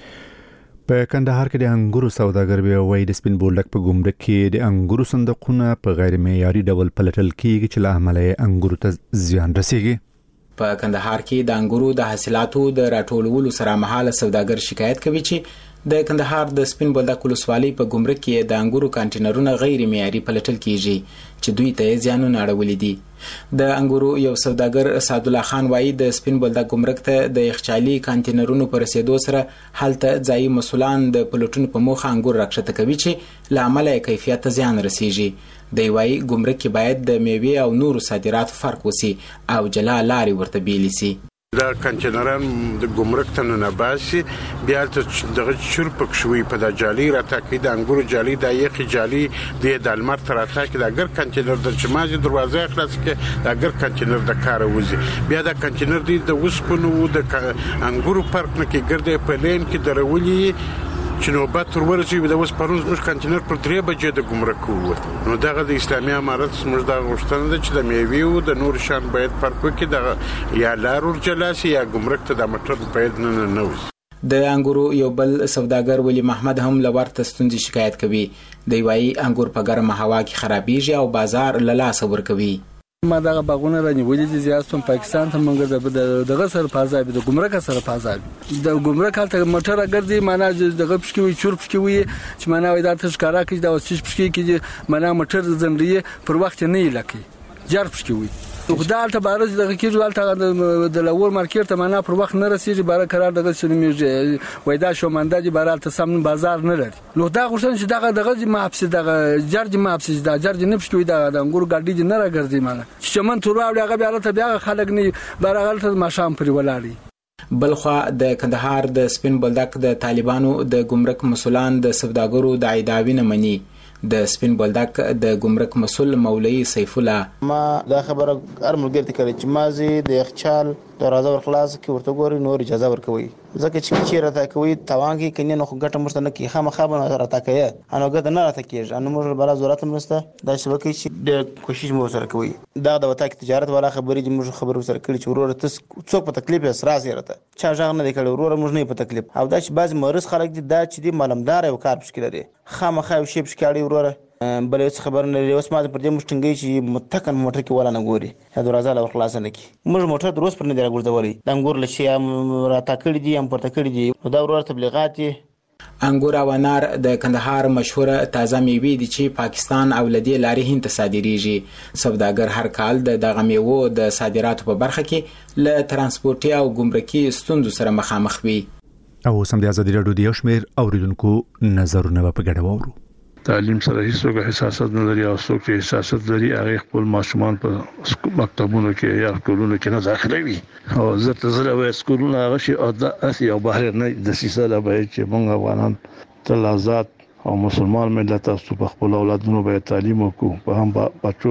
په کندهار کې د انګورو سوداګر به وایي د سپین بولدک په ګمرک کې د انګورو صندوقونه په غیر معیاري ډول پلټل کیږي چې له امله انګورو ته زیان رسیږي. په کندهار کې د انګورو د حاصلاتو د راټولولو سره مهاله سوداګر شکایت کوي چې د کندهار د سپین بولدک ولسوالۍ په ګمرک کې د انګورو کانټینرونه غیر معیاري پلټل کیږي چې دوی ته زیانونه اړولې دي. د انګورو یو سوداګر سعد الله خان وایي د سپین بولدک ګمرک ته د یخچالي کانټینرونو پر رسیدو سره هلته ځایي مسولان د پلټونو په موخه انګور راکښته کوي چې له امله کیفیت ته زیان رسیږي. دی وایي ګمرک کې باید د میوې او نورو صادراتو فرق وسی او جلا لارې ورته بیل شي. دا کانټینران د ګمرک ته نه باسي، بیا ته دغه چور پک شوی په د جالي راټاکې د انګورو جالي د یخي جالي د المر تر راټاکې د اگر کانټینر د چمازي دروازه خلاص کې د اگر کانټینر د کار وځي، بیا د کانټینر د وسپنو د انګورو پارک نه کې ګرځي په لین کې درولي چې نوبت ورورسي د اوس پرون زموږ کانټینر پر 3 بجې د ګمرک ووت. نو دغه د اسلامي امارت زموږ د غوښتنه ده چې د میوې او د نور شان باید فرق وکړي، د یا لار ورجلاسي یا ګمرک ته د موټر باید نه وځي. د انګورو یو بل سوداګر ولی محمد هم لورته ستونزې شکایت کوي. دی وایي انګور په ګرمه هوا کې خرابېږي او بازار له لاسه ورکوي. ما دغه باغونه رانیولې دي زیات په پاکستان ته مونږ دغه سره فازابي د ګمرک سره فازابي د ګمرک حالت موټر ګرځي معنا دغه پښکې وي چور پښکې وي چې معنا وي دا تشکارا کې دا وسې پښکې کې معنا موټر زندري پر وخت نه لکه جار پښکې وي خدای ته بارز دغه کې ولته د لور مارکیټ ته معنا پر وخت نه رسیږي بار قرار دغه سنمي وای دا شو منده دي بارال ته سم بازار نه لري. نو دا غوښتنه چې دغه ماپس دغه جرج ماپس دا جرج نه پښکوي دا د انګور ګاډي نه راګرځي معنا چې من تور او هغه بیا ته بیا خلک نه بارغل ته ماشام پر ولاړي. بلخوا د کندهار د سپین بولدک د طالبانو د ګمرک مسولان د سوداګرو د عیداوی نه مني. د سپین بولدک د ګمرک مسول مولوی سیف الله ما دا خبره ارملګر ته کړی چې مازی د یخچال دروازه ورخلاص کی ورته ګوري نور اجازه ورکوي ځکه چې چیرې راته کوي توان کې کني نو ګټه مرته نه کی خامخا به راته کوي انو ګټه نه راته کیږي انو مور بل ضرورت مرسته دا شبکې چې د کوشش مو سره کوي دا د وتا کې تجارت والا خبرې چې موږ خبرو سره کړی چې ورور تاسو څوک په تکلیف اسراس یرته چا ځان نه کړي ورور موږ نه په تکلیف او دا چې بعض مریض خلک دي دا چې دی معلومدار او کار مشکل لري خامخا شي بشکاري ورور بل هیڅ خبر نه لري اوس ما پر دې مشټنګي چې متکن موټر کې ولا نه ګوري دا دروازه لا خلاص نه کی موږ موټر دروس پر نه دی راګورځولي د انګور لشي راته کړی دي هم پورته کړی دي دا ورور تبلیغات انګور او انار د کندهار مشهوره تازه میوې دي چې پاکستان او لدی لارې هند ته صادریږي. سوداګر هر کال د دغه میوو د صادراتو په برخه کې له ترانسپورتي او ګمرکي ستونزو سره مخامخ وي. او سم د ازادي راډیو د یو شمېر اوریدونکو نظرونه په ګډه وورو. تعلیم سره هیڅوک حساسیت نه لري او څوک چې حساسیت لري هغه خپل ماشومان په مکتبونو کې یا کورونو کې نه داخلوي او زه زړه سکولونه هغه شي او د اسی او بهر نه د سیسه لا به چې موږ افغانان تل آزاد او مسلمان ملت تاسو په خپل اولادونو به تعلیم وکړو په هم بچو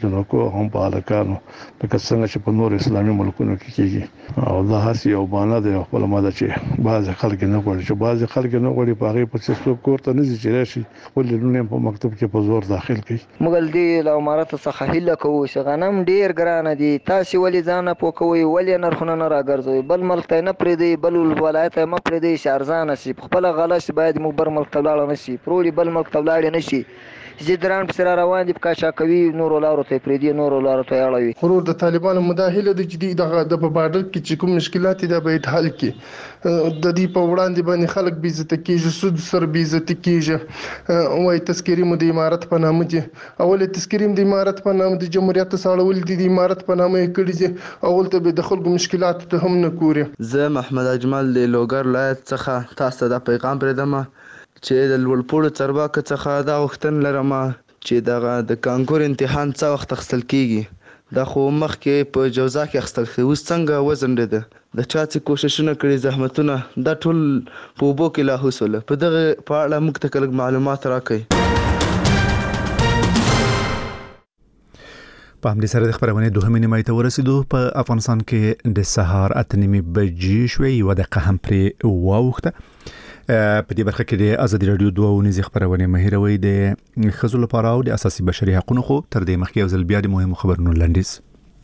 جنکو هم په الکانو لکه څنګه چې په نور اسلامي ملکونو کې کیږي او دا هڅه یو بانه ده خپل ماده چې بعض خلک نه غواړي چې بعض خلک نه غواړي په هغه په څه کوړه نه چې راشي خپل لونه په مکتب کې په زور داخل کړي مګل دی له امارات څخه هله کوو چې غنم ډیر ګران دي تاسو ولې ځان پوکوي ولې نرخونه نه راګرځوي بل ملک ته نه پریدي بل ولایت ما پریدي شارزان شي خپل غلط باید مو بر ملک ته لاړ نشي پروړي بل ملک ته لاړ نشي زیدران پر روان دي په شاکوي نور لارو ته پریدي نور لارو ته اړوي خرور د طالبانو مداخله د جدي د بارډر کې چې کوم مشکلات دي به حل کړي د دې په وړاندې باندې خلک بي عزت کیږي سود سر بي عزت کیږي او تذکری مو د امارت په نامه دي اول تذکری د امارت په نامه د جمهوریت ساړول دي د امارت په نامه کړي دي اول ته به د خلکو مشکلات ته هم نه ګوري زه محمد اجمل د لوګر ولایت څخه تاسو ته پیغام پرېدم چې د لوړپوړو چارواکو څخه دا غوښتنه لرم چې د کانکور امتحان څه وخت اخیستل کیږي دا خو مخکې په جوزا کې اخیستل کیږي اوس څنګه وزن ده د چا چې کوششونه کړي زحمتونه دا ټول په اوبو کې لاهوس ول په دغه په اړه موږ ته کلک معلومات راکړئ په همدې سره د خبرونه دوه نیمه ته ورسېدو په افغانستان کې د سهار 8:30 بجې شوې یو دقیقه هم پرې واوښته په دې برخه کې د ازادي رادیو دوه ونیزې خبرونه مهیروي د خزو لپاره او د اساسي بشري حقوقو خو تر دې مخکې یو ځل بیا د مهمو خبرونو لنډیز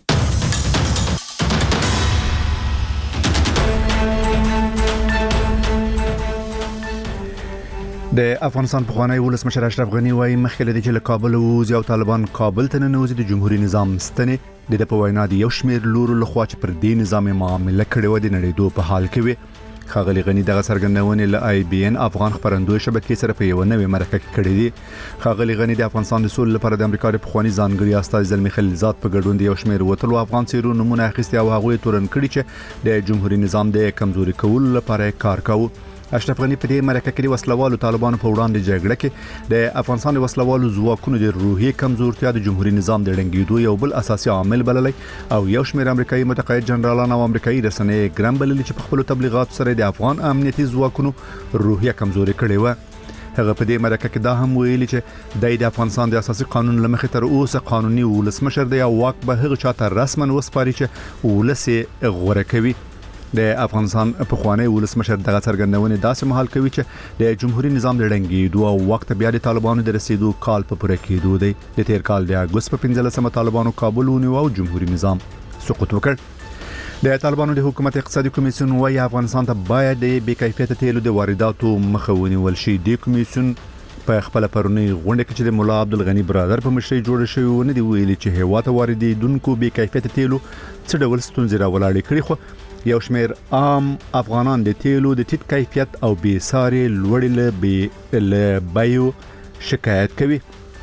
د افغانستان پخوانی ولسمشر اشرف غنی وايي مخکې لدی چې له کابل ووزي او طالبان کابل ته ننوزي د جمهوریت نظام ستنې د په وینا د یو شمېر لورو لخوا چې پر دې نظام معامله کړې و د نړیدو په حال کې وي خاغلی غنی دغه څرګندونه له آی بي ان افغان خبرندوی شبکې سره په یو نوې مرکه کې کړې دي خاغلی غنی د افغانستان د سولې لپاره د امریکا د پخوانی ځانګړي استاد زلمی خلیلزاد په ګډون د یو شمېر وټلو افغان سیرو نمونه اخیستي او هغه تورن کړي چې د جمهوریت نظام د کمزوري کولو لپاره کار کوي اشرف غنی په دې مرکه کې د وسلوالو طالبانو په وړاندې جګړه کې د افغانستان د وسلوالو ځواکونو د روحي کمزورتیا د جمهوریت نظام د ړنګېدو یو بل اساسي عامل بللی او یو شمېر امریکایي متقاعد جنرالان او امریکایي رسنۍ ګرام بللي چې په خپل تبلیغاتو سره د افغان امنیتي ځواکونو روحیه کمزوري کړې و هغه په دې مرکه کې دا هم ویلي چې د افغانستان د اساسي قانون لمخې تر اوسه قانوني ولسمشر دی او واک به هغه چاته رسما وسپاري چې ولس غوړه کوي د افغانستان پخوانی ولسمشر دغه څرګندونه داسې مهال کوي چې د جمهوریت نظام د ړنګېدو او وخت بیا د طالبانو د رسیدو کال په پوره کېدو دی د تیر کال د اګوست په 15 طالبانو کابل ونیو او جمهوریت نظام سقوط وکړ د طالبانو د حکومت اقتصادي کمیسیون وايي افغانستان ته باید د بې کیفیته تیلو د وارداتو مخه ونیول شي د کمیسیون په خپل پرونی غونډه کې چې د مولا عبدالغنی برادر په مشرۍ جوړ شوی و نه دی ویلي چې هیواد واردېدونکو بې کیفیته تیلو څه ډول ستونزې راولاړې کړي خو یو شمېر عام افغانان د تیلو د ټیټ کیفیت او بې ساري لوړې له بیو شکایت کوي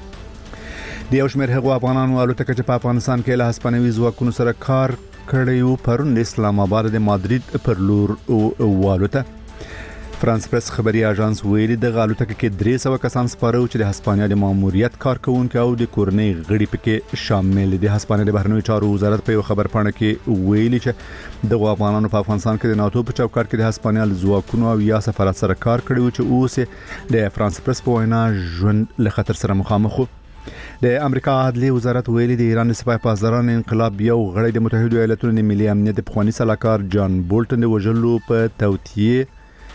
د یو شمېر هغو افغانانو الوتکه چې په افغانستان کې له هسپانوي ځواکونو سره کار کړی و پرون د اسلام آباد د مادرید پر لور والوته فرانس پریس خبري اژانس ویلي د الوتکه کې 300 کسان سپاره چې د هسپانیا د ماموریت کارکونکو او د کورنۍ غړي پکې شامل دي هسپانیا د بهرنیو چارو وزارت په خبر پاڼه کې ویلي چې د افغانانو په افغانستان کې د ناتو په چوکاټ کې د هسپانیا ځواکونو او یا سفارت سره کار کړی و چې اوس د فرانس پریس په وینا ژوند له خطر سره مخامخ د امریکا عدلي وزارت ویلي د ایران سپاه پاسداران انقلاب یو غړی د متحده ایالاتونو د ملي امنیت د پخوانی سلاکار جان بولټن د وژلو په توطیه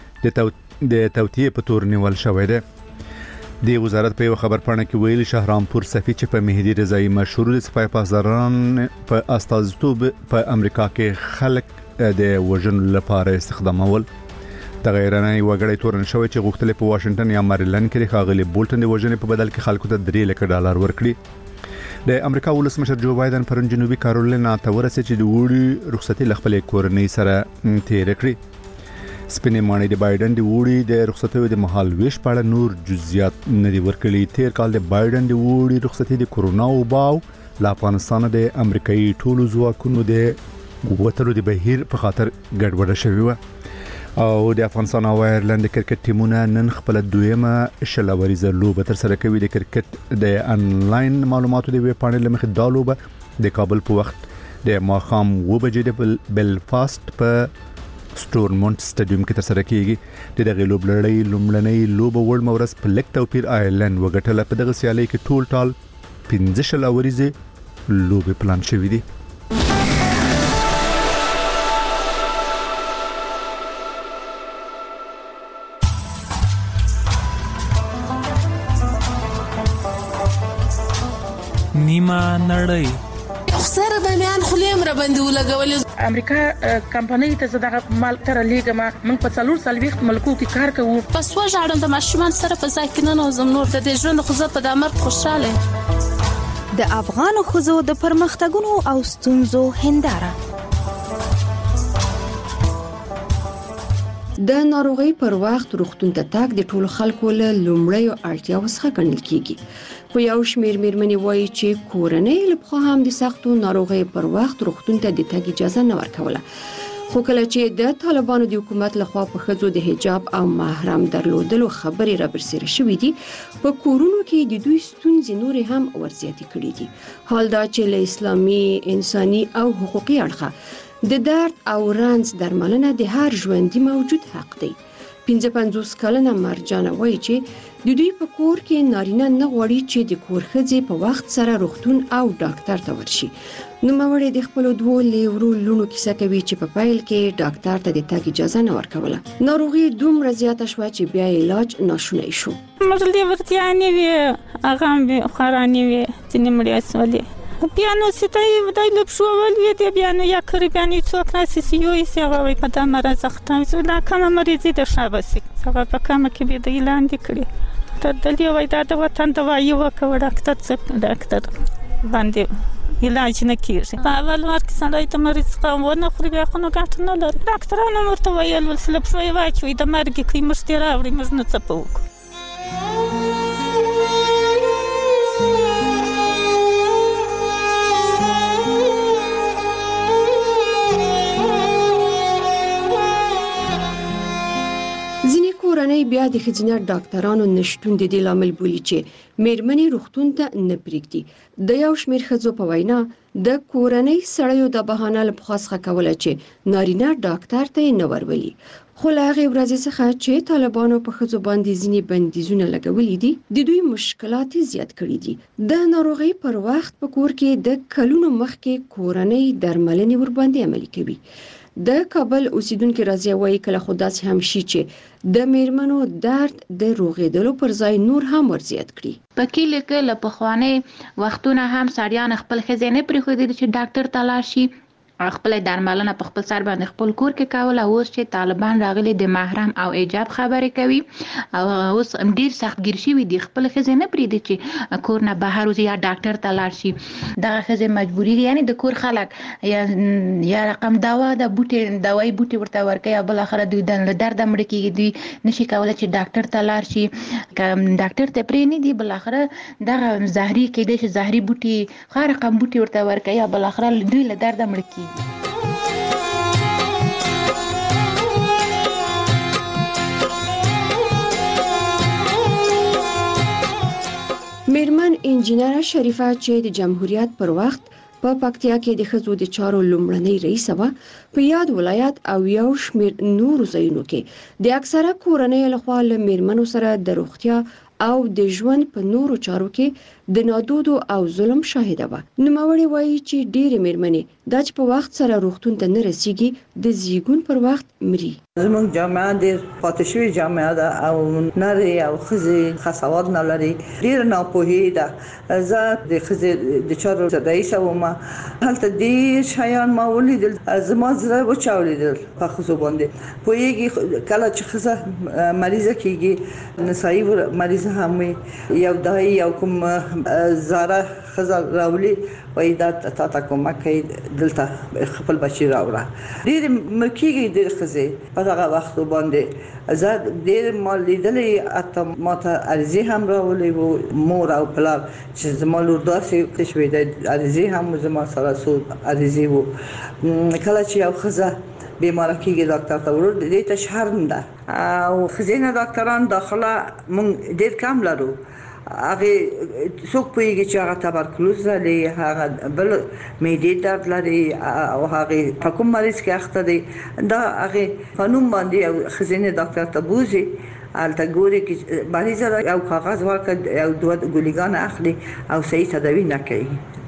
د توطیه په تور نیول شوې ده د وزارت په خبر پاڼه کې ویلي شهرامپور صفي چې په مهدي رضایي مشهور د سپاه پاسداران په استازیتوب په امریکا کې خلک د وژنو لپاره استخدامول د غیراني وګړي تورن شوی چې غوښتل په واشنگټن یا مریلند کې خاغلی بولټن د وژنې په بدل کې خلکو ته $3 ورکړي د امریکا ولسمشر جو بایدن پرون جنوبي کارولینا ته ورسېد چې د وړي رخصتي لخپلې کورنۍ سره تیر کړي سپینې ماڼۍ د بایدن د وړي د رخصتیو د مهال ویش په اړه نور جزئیات نه دي ورکړي تیر کال د بایدن د وړي رخصتي د کورونا وباو له افغانستان د امریکایي ټولو ځواکونو د وټلو د بهیر په خاطر ګډوډه شوی و او د افغانستان او ایرلند کرکټ ټیمونه نن خپل دویمه شلوریزه لوبه تر سره کوي د کرکټ د انلاین معلوماتو د ویب پاڼې لمخې دا لوبه د کابل په وخت د ماخام وبجې د بلفاست په سټورمونټ سټاډیوم کې تر سره کیږي د دغه لوبلړۍ لومړنۍ لوبه وړ مورس په لک توپیر ایرلند وګټله په دغه سیالي کې ټول ټال 15 شلوریزه لوبې پلان شوې دي. نیمه نړۍ سره د میان خلیم را باندې ولګول. امریکا کمپنۍ ته زداغه مال تر لیګما موږ په 4 ملکو کې کار کوو. پس وژاړم د ماشومان سره په ځای کې نه نوزم نور د ژوند خو په دامر خوشاله. د افغان خزو د پرمختګونو او ستونزو هنداره. د ناروغي پر وخت روغتون ته تګ د ټولو خلکو له لومړیو اړتیاوو څخه ګڼل کیږي. خو یو شمېر مېرمنې وایي چې کورنۍ له پخوا هم د سختو ناروغۍ پر وخت روغتون ته د تګ اجازه نه ورکوله. خو کله چې د طالبانو د حکومت لخوا په ښځو د حجاب او محرم درلودلو خبرې را برسېره شوې دي، په کورونو کې د دوی ستونزې نورې هم ورزیاتې کړې دي. حال دا چې له اسلامي، انساني او حقوقي اړخه د درد او رنځ درملنه د هر ژوندي موجود حق دی. 55 کلنه مرجانه وایي چې د دوی په کور کې نارینه نه غواړي چې د کور ښځې په وخت سره روغتون او ډاکټر ته ورشي. نوموړې د خپلو 2 لیورو لونو کیسه کوي چې په پیل کې ډاکټر ته د تګ اجازه نه ورکوله. ناروغي دومره زیاته شوه چې بیا علاج ناشونی شو. مرلې ورتیا نه وي، هغه به خورانې وي چې نیمړې اسولې بیا نو ستای ودای لب شو ول وی دی بیا نو یا کړی بیا نه څوک راځي سی یو سی هغه په دمر زخته زولا کوم مریضي د شابسي هغه په کوم کې به د اعلان کړی تر دلی وای دا د وطن دوايي وکړه ډاکټر باندې علاج نه کیږي. په اول وخت سره ته مریض قوم ونه خوري بیا خو نه ګټ نه لري. ډاکټرانو مرته ویل ول سلب شوی واچوي د مرګ کې مشتي راوړي موږ نه څه پوک. کورنۍ بیا د ښځینه ډاکټرانو نشټون د دې لامل بولي چې مېرمنې روغتون ته نه پرېږدي. د یو شمېر ښځو په وینا د کورنۍ سړیو د بهانه له پخوا څخه کوله چې نارینه ډاکټر ته یې نه ورولي. خو له هغې ورځې څخه چې طالبانو په ښځو باندې ځینې بندیزونه لګولي دي، د دوی مشکلات زیات کړي دي. د ناروغۍ پر وخت په کور کې د کلونو مخکې کورنۍ درملنې ورباندې عملي کوي. د کابل اوسیدونکو راځي وایي کله خو داسې هم شي چې د میرمنو درد د روغېدلو پر ځای نور هم ورزیات کړي. په کله کې له پخواني وختونه هم سړیان خپل ښځې نه پرېښودي چې ډاکټر ته لاړ شي، خپل درملنه په خپل سر باندې خپل کور کې کوله. اوس چې طالبان راغلي د محرم او حجاب خبرې کوي او اوس ډیر سختګیر شوي دي، خپل ښځې نه پرېږدي چې کور نه بهر وځي یا ډاکټر ته لاړ شي. دغه ښځې مجبوري دي، یعنې د کور خلک یا رقم دوا د دوايي بوټي ورته ورکوي او بالاخره دوی د درد مړه کېږي، دوی نشي کولی چې ډاکټر ته لاړ شي. که ډاکټر ته پرې نه دي بالاخره دغه زهري کېدای شي زهري بوټي ښه رقم بوټي ورته ورکوي او بالاخره دوی له درده مړه کېږي. میرمن انجینر شریفه چې د جمهوریت پر وخت په پکتیا کې د ښځو د چارو لومړنۍ رئیسه وه، په یاد ولایت او یو شمېر نورو ځایونو کې د اکثره کورنۍ لخوا له میرمنو سره د روغتیا او د ژوند په نورو چارو کې د نادودو او ظلم شاهده وه. نوموړې وایي چې ډېرې میرمنې دا چې په وخت سره روغتون ته نه رسیږي د زیږون پر وخت مري. زموږ جامعه ډېر پاتې شوې جامعه ده او نرۍ او ښځې ښه سواد نه لري، ډېره ناپوهي ده. زه د ښځې د چارو رئیسه وم، هلته ډېر شیان ما ولیدل، زما زړه وچاودېدل په ښځو باندې. پوهېږي کله چې ښځه مریضه کېږي، نسایي مریضه هم وي، یو دای یو کوم زاره ښځه راولي وایي دا تا ته کومک کوي، دلته خپل بچي راوړه. ډېرې مړه کېږي ډېرې ښځې په دغه وختو باندې. زه ډېر ما لیدلې، حتی ما ته عریضې هم راولې وو مور او پلار چې زما لور داسې شوې ده، عریضې هم زما سره څو عریضې وو. کله چې یو ښځه بیماره کېږي ډاکټر ته ورو دې ته شرم ده او ښځینه ډاکټران داخله مونږ ډېر کم لرو. هغه څوک پوهیږي چې هغه تبرکلوز لري، هغه بل معدې درد لري او هغه په کوم مریض کې اخته دی، دا هغه قانون باندې او ښځینه ډاکټر ته بوزي البته ګوري چې مریض یو کاغذ ورکړي او دوه ګولیګان اخلي او صحیح تداوی نه کوي.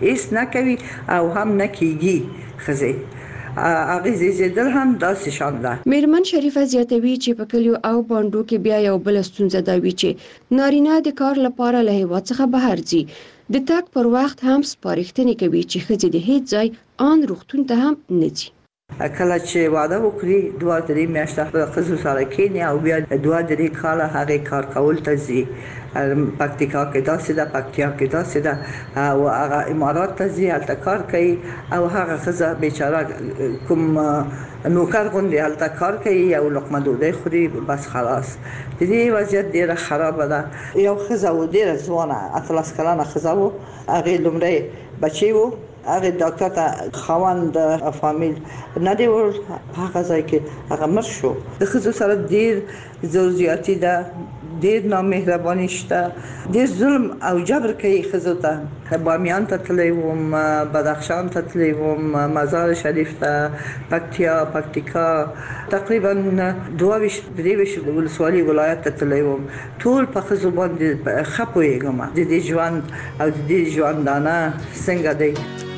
هیڅ نه کوي او هم نه کیږي خزه اغه زیدل هم داسې شان ده. میرمن شریفه زیاتوي چې په کلیو او باندو کې بیا یو بل ستونزه دا وی چې نارینه د کار لپاره له هیواد څخه بهر ځي د تک پر وخت هم سپارښتنې کوي چې ښځې د هیڅ ځای ان روغتون ته هم نه ځي. کله چې واده وکړي 2-3 میاشتې په خزو سره کېني او بیا 2-3 کال هغه کار کول ته ځي. پکتیکا کې داسې ده، پکتیا کې داسې ده او هغه امارات ته ځي هلته کار کوي او هغه خزه بیچاره کوم نوکر غوندې هلته کار کوي او لقمه ډوډۍ خوري بس خلاص. د دې وضعیت ډیره خراب ده. یو خزه و ډیره ځوانه 13 کلنه خزه و هغه لومړی بچي و هغه ډاکټر ته خوند فامیل نه دی ور هغه ځای کې هغه مر شو. د خزو سره ډیر زوجیاتی ده، ډیر نامهرباني شته، ډیر ظلم او جبر کوي خزو ته. بامیان ته تللی وم، بدخشان ته تللی وم، مزار شریف ته، پکتیکا تقریبا 22 ولسوالۍ ولایت ته تللی وم. ټول په خزو باندې خپويګم د دې ژوند او د دې ژوندانه څنګه دی.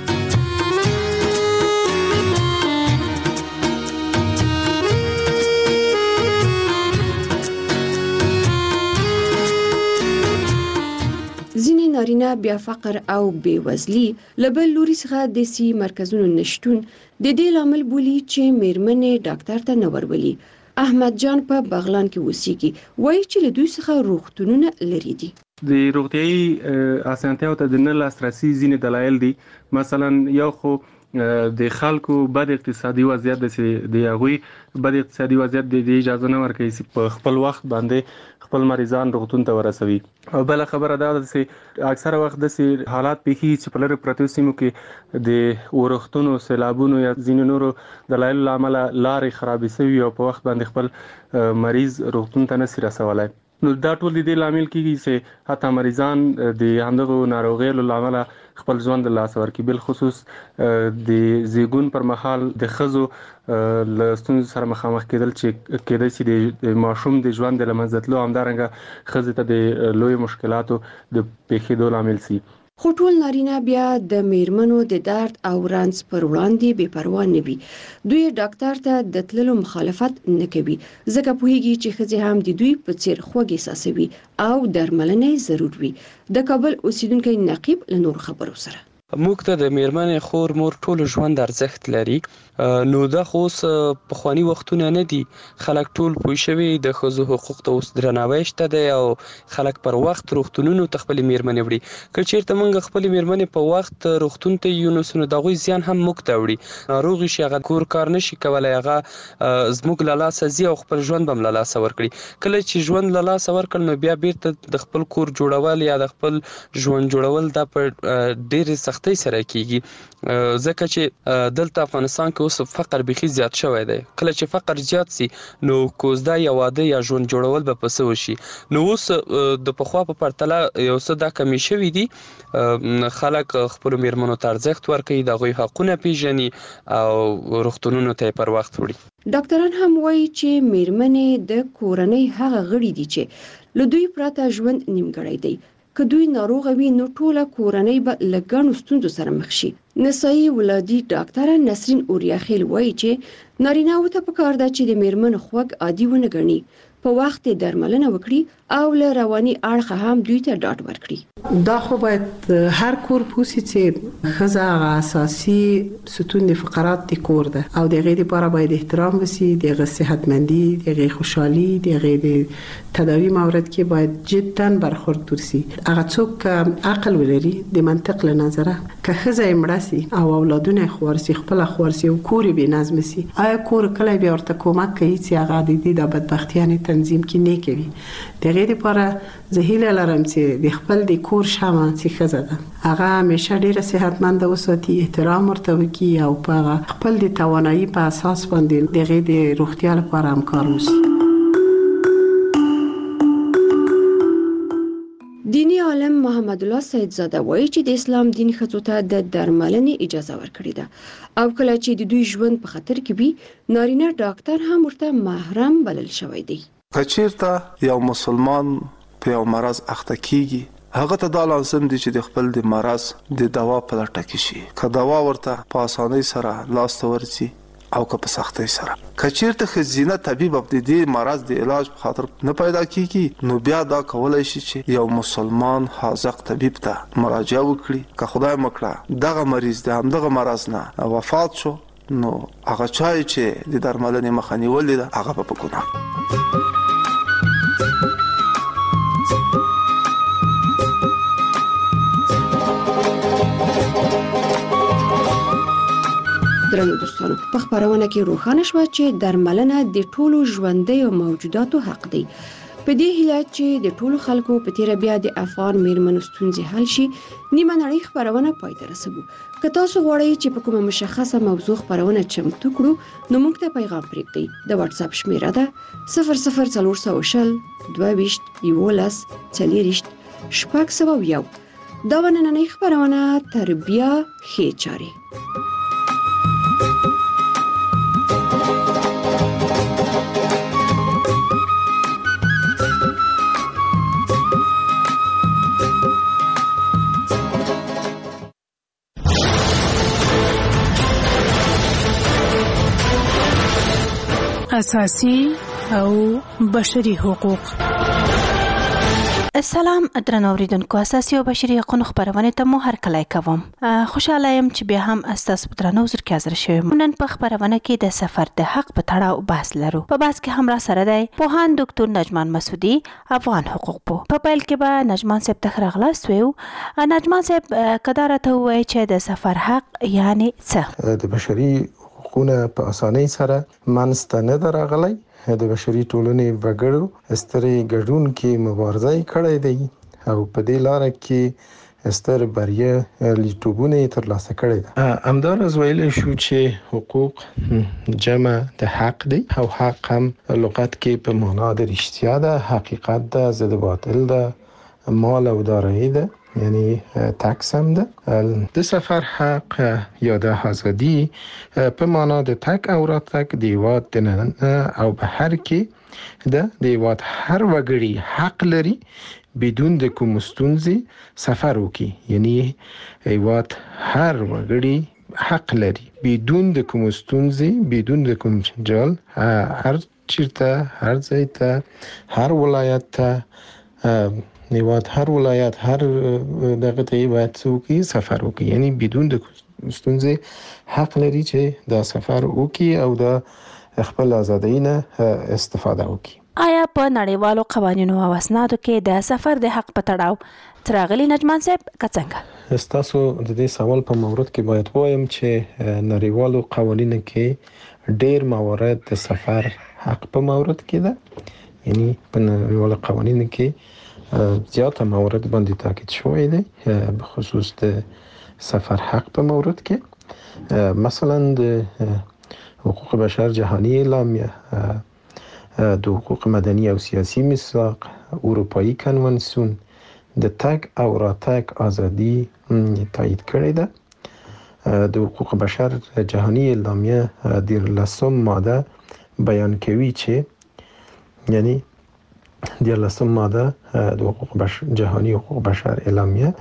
ځینې نارینه بیا فقر او بیوزلي لبل لوري څخه د سی مرکزونو نشټون د دې لامل بولی چې میرمنې ډاکټر ته نه ورولي. احمد جان په بغلان کې اوسېږي، وایي چې له دوی څخه روغتونونه لري دي. د روغتیايي اسانتیاو ته د نه لاسرسي ځینې دلایل دي. مثلا یو خو د خلکو بد اقتصادي وضعیت د هغوی بد اقتصادي وضعیت د اجازه نه ورکوي چې په خپل وخت باندې خپل مریضان روغتون ته ورسوي. او بل خبره دا ده چې اکثره وخت د حالات پیښي چې په لری پرتو سیمو کې د ورختونو سیلابونو یا ځینې نورو دلایل لامل لارې خرابې شوي او په وخت باندې خپل مریض روغتون ته نشي رسولای. نو دا ټول د لامل کیږي چې حتی مریضان د هندغه ناروغیو لامل خپل ژوند له لاسه ورکړي. بل خصوص د زیګون پر مهال د خزو له ستونزو سره مخامخ کېدل چې کېدای شي د ماشوم د ژوند له منځ تلو همدارنګه خزې ته د لوی مشکلاتو د پیښېدو لامل شي. خو ټول نارینه بیا د میرمنو د درد او رنځ پر وړاندې بې پروا نه وي. دوی ډاکټر ته د تللو مخالفت نه کوي ځکه پوهیږي چې ښځې هم د دوی په څیر خوږ احساسوي او درملنه ضرور وي. د کابل اوسیدونکو نقیب له نور خبرو سره موږ ته د میرمنې خور مور ټول ژوند ارزښت لري. نو دا خو په خواني وختونه نه دي. خلک ټول پوه شوي د ښځو حقوق ته اوس درناوی شته دی او خلک پر وخت روغتونونو ته خپلې میرمنې وړي. که چېرته موږ خپلې میرمنې په وخت روغتون ته یو نو د هغوی زیان هم موږ ته وړي. ناروغ شي هغه کور کار نشي کولی، هغه زموږ له لاسه ځي او خپل ژوند به هم له لاسه ورکړي. کله چې ژوند له لاسه ورکړل نو بیا بیرته د خپل کور جوړول یا د خپل ژوند جوړول دا په ډېرې سختۍ سره کیږي. ځکه چې دلته افغانستان کې اوس فقر بيخي زیات شوی دی. کله چې فقر زیات سي نو کوزدا یا واده یا ژوند جوړول به پسو شي. نو اوس د پخوا په پرتله یو څه دا کمی شوی دي. خلک خپل میرمنو ته ارزښت ورکوي، د هغوی حقونه پیژني او روغتونونو ته پر وخت وړي. ډاکټران هم وایي چې میرمنې د کورنۍ هغه غړي دي چې له دوی پرته ژوند نیمګړی دی. که دوی ناروغه وي نو ټوله کورنۍ به له ګڼو ستونزو سره مخ شي. نسایي ولادي ډاکټره نسرین اوریاخیل وایي چې نارینه‌وو ته پکار ده چې د میرمنو خوږ عادي ونه ګڼي، په وخت درملنه وکړي او له رواني اړخه هم دوی ته ډاډ ورکړي. دا خو باید هر کور پوسی چې ښځه اساسي ستون د فقرات د کور ده او د غیر لپاره باید احترام وسی، د غیر صحتمندي، د غیر خوشحالي، د غیر تداوی مورد کې باید جدا برخورد وسی. هغه څوک عقل ولري د منطق له نظره که ښځه مړسي او اولادونه خورسي خپل خورسي او کور به نظم سي، آیا کور کله به ورته کومک کوي چې هغه د دې د بدبختیانه تنظیم کې نه کوي. د غیر لپاره زهیله لرم چې د خپل د کور شمه چې ښځه ده هغه همیشه ډیره صحتمند وساتي، احترام ورته وکړي او په خپل د توانایي په اساس باندې د غیر د روغتیا لپاره هم کار وکړي. دینی عالم محمد الله سیدزاده وایي چې د اسلام دین ښځو ته د درملنې اجازه ورکړې ده او کله چې د دوی ژوند په خطر کې وي نارینه ډاکټر هم ورته محرم بلل شوی دی. که چیرته یو مسلمان په یو مرض اخته کیږي هغه ته دا لازم دي چې د خپل د مرض د دوا په لټه کې شي. که دوا ورته په اسانۍ سره لاس ته ورسي او که په سختۍ سره. که چیرته ښځینه طبیب د دې مرض د علاج په خاطر نه پیدا کیږي نو بیا دا کولای شي چې یو مسلمان حاذق طبیب ته مراجعه وکړي. که خدای مکړه دغه مریض د همدغه مرض نه وفات شو نو هغه چای چې د درملنې مخه نیولې ده هغه په ګناه. درنو دوستانو، په خبرونه کې روښانه شوه چې درملنه د ټولو ژوندیو موجوداتو حق دی. په دې هیله چې د ټولو خلکو په تیر بیا د افغان میرمنو ستونزې حل شي، نیمه نړۍ خبرونه پای ته رسوو. که تاسو غواړئ چې په کومه مشخصه موضوع خبرونه چمتو کړو نو موږ ته پیغام پرېږدئ. د واتس اپ شمیره ده 00420 22 11 40 601. دا نننۍ خبرونه تر بیا ښې چارې. اساسي او بشري حقوق. سلام درنو اوریدونکو، اساسي او بشري حقوقو خبرونه ته مو هر کله کوم. خوشاله يم چې بیا هم اساس په درنو زر کې حاضر شوم. نن په خبرونه کې د سفر د حق په تړاو بحث لرو. په بحث کې هم را سره دی پوهان ډاکټر نجمان مسعودي، افغان حقوق په پیل کې به نجمان صاحب ته راغلاست ویو. نجمان صاحب کدارته وایي چې د سفر حق یعنی څه؟ د بشري حقوقونه په اسانۍ سره منځته نه راغلی. د بشري ټولنې وګړو سترې ګډون کې مبارزه کړې دی او په دې لار کې ستر بریا لیټوبونه ترلاسه کړې ده. همدارس ویل شو چې حقوق جمع د حق دی او حق هم لغت کې په معنا د رښتیا ده، حقیقت ده، ضد باطل ده، مال او دارایی ده، یعنی تکس هم ده. د سفر حق یا د آزادی په معنا د تک او راتګ د هیواد دننه او بهر کې ده. د هیواد هر وګړي حق لري بدون د کوم ستونزې سفر وکړي. یعنی هیواد هر وګړي حق لري بدون د کوم ستونزې، بدون د کوم جنجال، هر چیرته، هر ځای ته، هر ولایت ته، هیواد هر ولایت هر دغه ته باید څوک سفر وکړي. یعنی بدون د ستونزې حق لري چې دا سفر وکړي او د خپل ازادۍ نه استفاده وکړي. آیا په نړیوالو قوانینو او اسنادو کې د سفر د حق په تړاو تراغلي نجمان صاحب څنګه؟ تاسو د دې سوال په مورد کې باید وایم چې نړیوالو قوانینو کې ډېر موارد د سفر حق په مورد کې ده. یعنی په نړیوالو قوانینو کې زیاته موارد باندې تاکید شوی دی، به خصوص د سفر حق په مورد کې. مثلا د حقوق بشر جهانی اعلامیه، د حقوق مدنی او سیاسی میثاق، اروپایی کنوانسیون د تګ او راتګ ازادي تایید کړې ده. د حقوق بشر جهانی اعلامیه د 13 ماده بیان کوي چې یعنی د 13 ماده د حقوق بشر جهانی حقوق بشر اعلامیه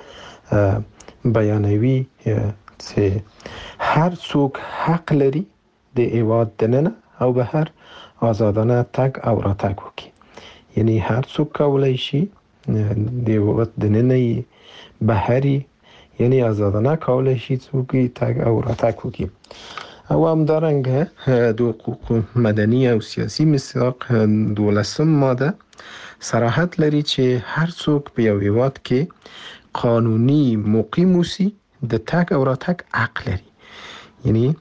بیانوي چې هر څوک حق لري د هیواد دننه او بهر آزادانه تګ او راتګ وکړي. یعنی هر څوک کولای شي د هیواد دننه بهري یعنی آزادانه کولای شي څوک تګ او راتګ وکړي. او همدارنګه د حقوق مدنی او سیاسی میثاق 12 ماده صراحت لري چې هر څوک په یو هیواد کې قانوني مقیم اوسي د تګ او راتګ حق لري. یعنی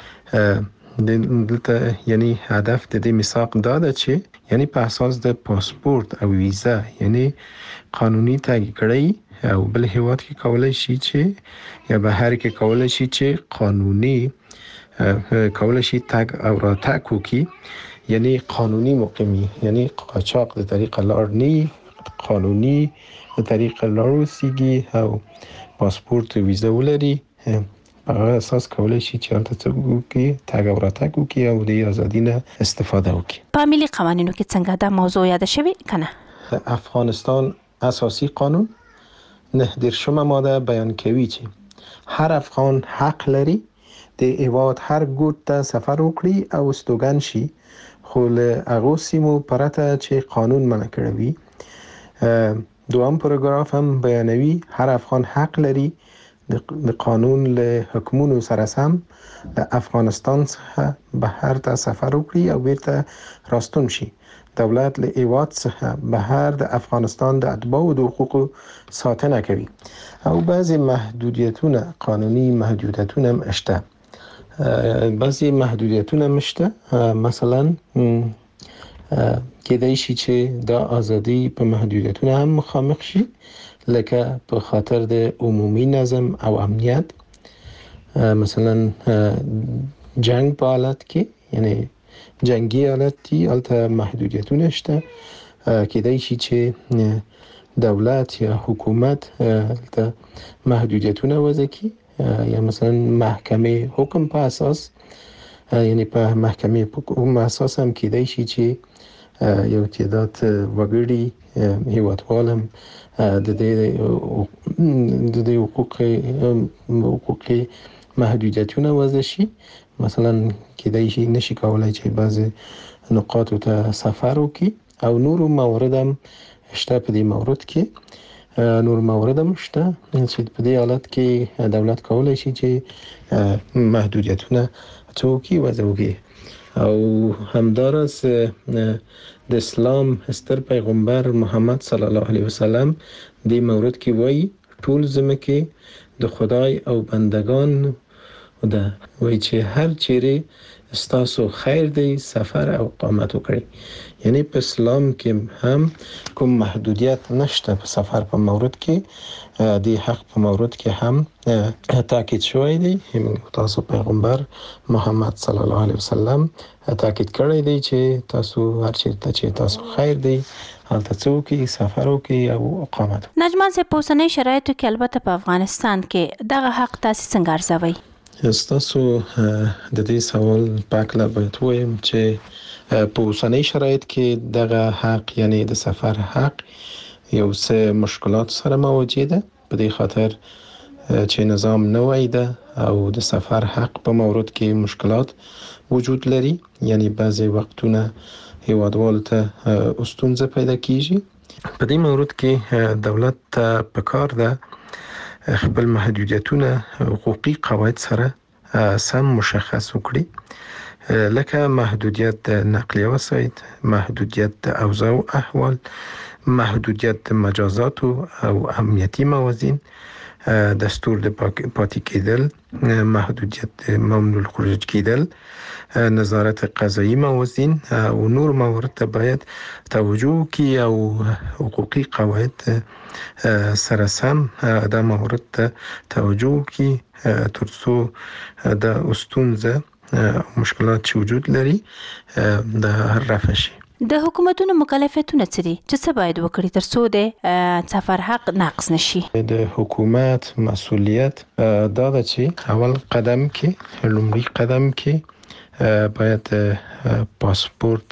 دلته یعنی هدف د دې میثاق دا ده چې یعنی په اساس د پاسپورت او ویزا یعنی قانوني تګ کړی او بل هیواد کې کولای شي چې یا بهر کې کولای شي چې قانوني کولای شي تګ او راتګ وکړي. یعنی قانونی مقیمی، یعنی قاچاق د طریقه لار نه، قانونی د طریقه لار وسیږي او پاسپورت او ویزا ولري. په اساس کولای شي چې هلته څوک وکړي، تګ او راتګ وکړي او د ازادۍ نه استفاده وکړي. په ملي قوانینو کې څنګه دا موضوع یاد شوی کنه؟ افغانستان اساسي قانون 9 ماده بیان کوي چې هر افغان حق لري د هیواد هر ګوټ ته سفر وکړي او استوګن شي، خو له هغو سیمو پرته چې قانون منع کړی وي. دوام پاراګراف هم بیانوي هر افغان حق لري د قانون له حکمونو سره سم د افغانستان څخه بهر ته سفر وکړي او بیرته راستون شي. دولت له هیواد څخه بهر د افغانستان د اتباعو د حقوقو ساتنه کوي او بعضی محدودیتونه، قانوني محدودیتونه هم شته. بعضی محدودیتونه هم شته، مثلا کېدای شي چې دا ازادي په محدودیتونه هم مخامخ شي، لکه په خاطر د عمومي نظم او امنیت، مثلا جنگ په حالت کې، یعنی جنگی حالت دی، البته محدودیتونه شته. کېدای شي چې دولت یا حکومت د محدودیتونه وضع کړي، یا مثلا محکمه حکم په اساس، یعنی په محکمه حکم اساس هم کېدای شي چې یو تعداد وګړي هیوادوال هم د دې حقوقي محدودیتونه وضع شي. مثلا کېدای شي نشي کولای چې بعضې نقاطو ته سفر وکړي، او نورو موارد هم شته. په دې مورد کې نور موارد هم شته چې په دې حالت کې دولت کولای شي چې محدودیتونه څوکي وضع وکړي. او همدارس د اسلام ستر پیغمبر محمد صلی الله علیه وسلم دې مورد کې وایي ټول ځمکې د خدای او بندگان ده، وایي چې هر چیرې ستاسو خیر دی سفر او اقامت وکړي. یعنی په اسلام کې هم کوم محدودیت نشته په سفر په مورد کې. د حق په مورد کې هم تاکید شوی دی. تاسو پیغمبر محمد صلی الله علیه وسلم تاکید کړی دی چې تاسو هر چیرته چې تاسو خیر دی هلته څوک سفر وکړي او اقامت. نجمان صاحب، په اوسنۍ شرایطو کې البته په افغانستان کې دغه حق تاسو څنګه ارزوئ؟ تاسو د دې سوال په اړه باید وایم چې په اوسنۍ شرایط کې دغه حق، یعنی د سفر حق، یو څه مشکلات سره مواجه ده، په دې خاطر چې نظام نوی ده او د سفر حق په مورد کې مشکلات وجود لري. یعنی بعضی وختونه هیوادوالو ته ستونزه پیدا کیږي. په دې مورد کې دولت ته پکار ده خپل محدودیتونه حقوقي قواعد سره سم مشخص وکړي، لکه محدودیت د نقلیه وسایط، محدودیت د اوضاع او احوال، محدودیت د مجازات او امنیتي موازین، دستور د پاتې کېدل، محدودیت د ممنوع الخروج کېدل، نظارت قضایي موازین او نور موارد ته باید توجه وکړي او حقوقي قواعد سره سم دا موارد ته توجه وکړي ترڅو د ستونزه مشکلات چې وجود لري د رفع شي. د حکومتونو مکلفیتونه څه دي چې څه باید وکړي ترڅو د سفر حق ناقص نشي؟ د حکومت مسؤلیت دا ده چې اول قدم کې، لومړی قدم کې باید پاسپورت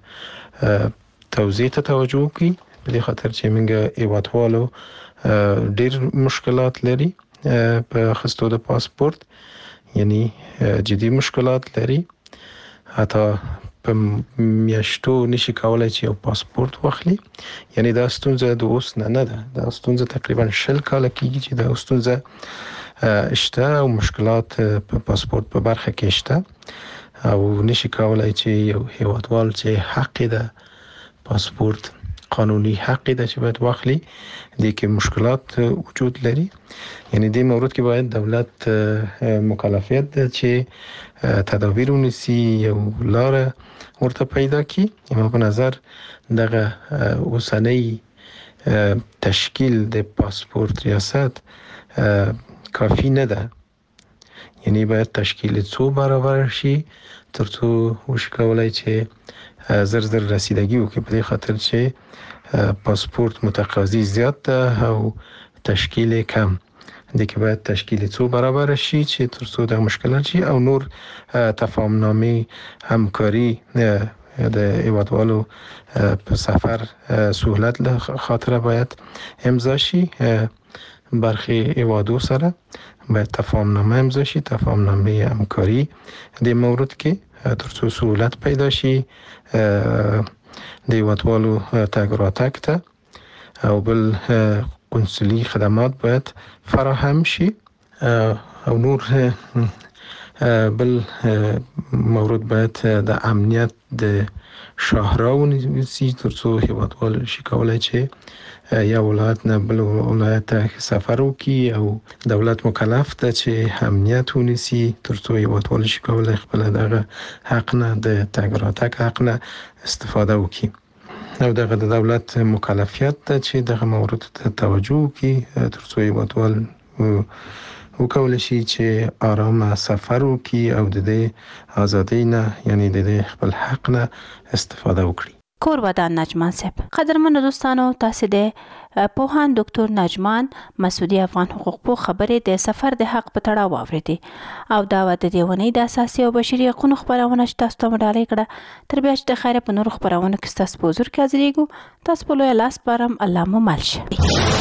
توزیع ته توجه وکړي، په دې خاطر چې موږ هیوادوالو ډېر مشکلات لري په اخیستو د پاسپورت، یعنی جدي مشکلات لري. حتی په میاشتو نشي کولای چې یو پاسپورت واخلي. یعنی دا ستونزه د اوس نه ده، دا ستونزه تقریبا 20 کاله کېږي چې دا ستونزه شته او مشکلات په پاسپورت په برخه کې شته او نشي کولای چې یو هیوادوال چې حق ده پاسپورت قانوني حق ده چې باید واخلي، دې کې مشکلات وجود لري. یعنی دې مورد کې باید دولت مکلفیت ده چې تدابیر ونیسي، یو لاره ورته پیدا کړي. یما په نظر دغه اوسنۍ تشکیل د پاسپورت ریاست کافی نه ده. یعنی باید تشکیل 2 برابر شي ترڅو وشي کولای چې زر رسیدگی وکړي، په دې خاطر چې پاسپورت متقاضی زیات ده او تشکیل کم. د کې باید تشکیل 2 برابر شي چې ترڅو د مشکلات شي او نور تفاهمنامه همکاري د هیوادوالو په سفر سهولت له خاطر باید امضا شي. برخی هیوادو سره باید تفاهمنامه امضا شي، تفاهمنامه همکاری د مورد کې ترڅو سهولت پیدا شي د هیوادوالو تګ راتګ ته، او بل قنصلي خدمات باید فراهم شي، او نور بل مورد باید د امنیت د شاهراو نیسي ترڅو هیوادوال شي کولای چې یا ولایت نه بل ولایت ته سفر وکړي، او دولت مکلف ده چې امنیت ونیسي ترڅو هیوادوال شي کولای خپل دغه حق نه د تګ راتګ حق نه استفاده وکړي، او دغه د دولت مکلفیت ده چې دغه مورد ته توجه وکړي ترڅو هیوادوال وکولای شي چې آرام سفر وکړي او د دې ازادۍ نه یعنی د دې خپل حق نه استفاده وکړي. کوربدان نجمان صاحب، قدرمنو دوستانو، تاسو د پوهان ډاکټر نجمان مسعودي افغان حقوق پوه خبرې د سفر د حق په تړاو واورېدې، او دا د دې ونې د اساسي او بشري حقوقو خبرونه تاسو ته مډالۍ کړه. تر بیا چې د خیره په نور خبرونه کې تاسو په حضور کې حاضرېږو، تاسو په لوی لاس پرم الله مو مل شه.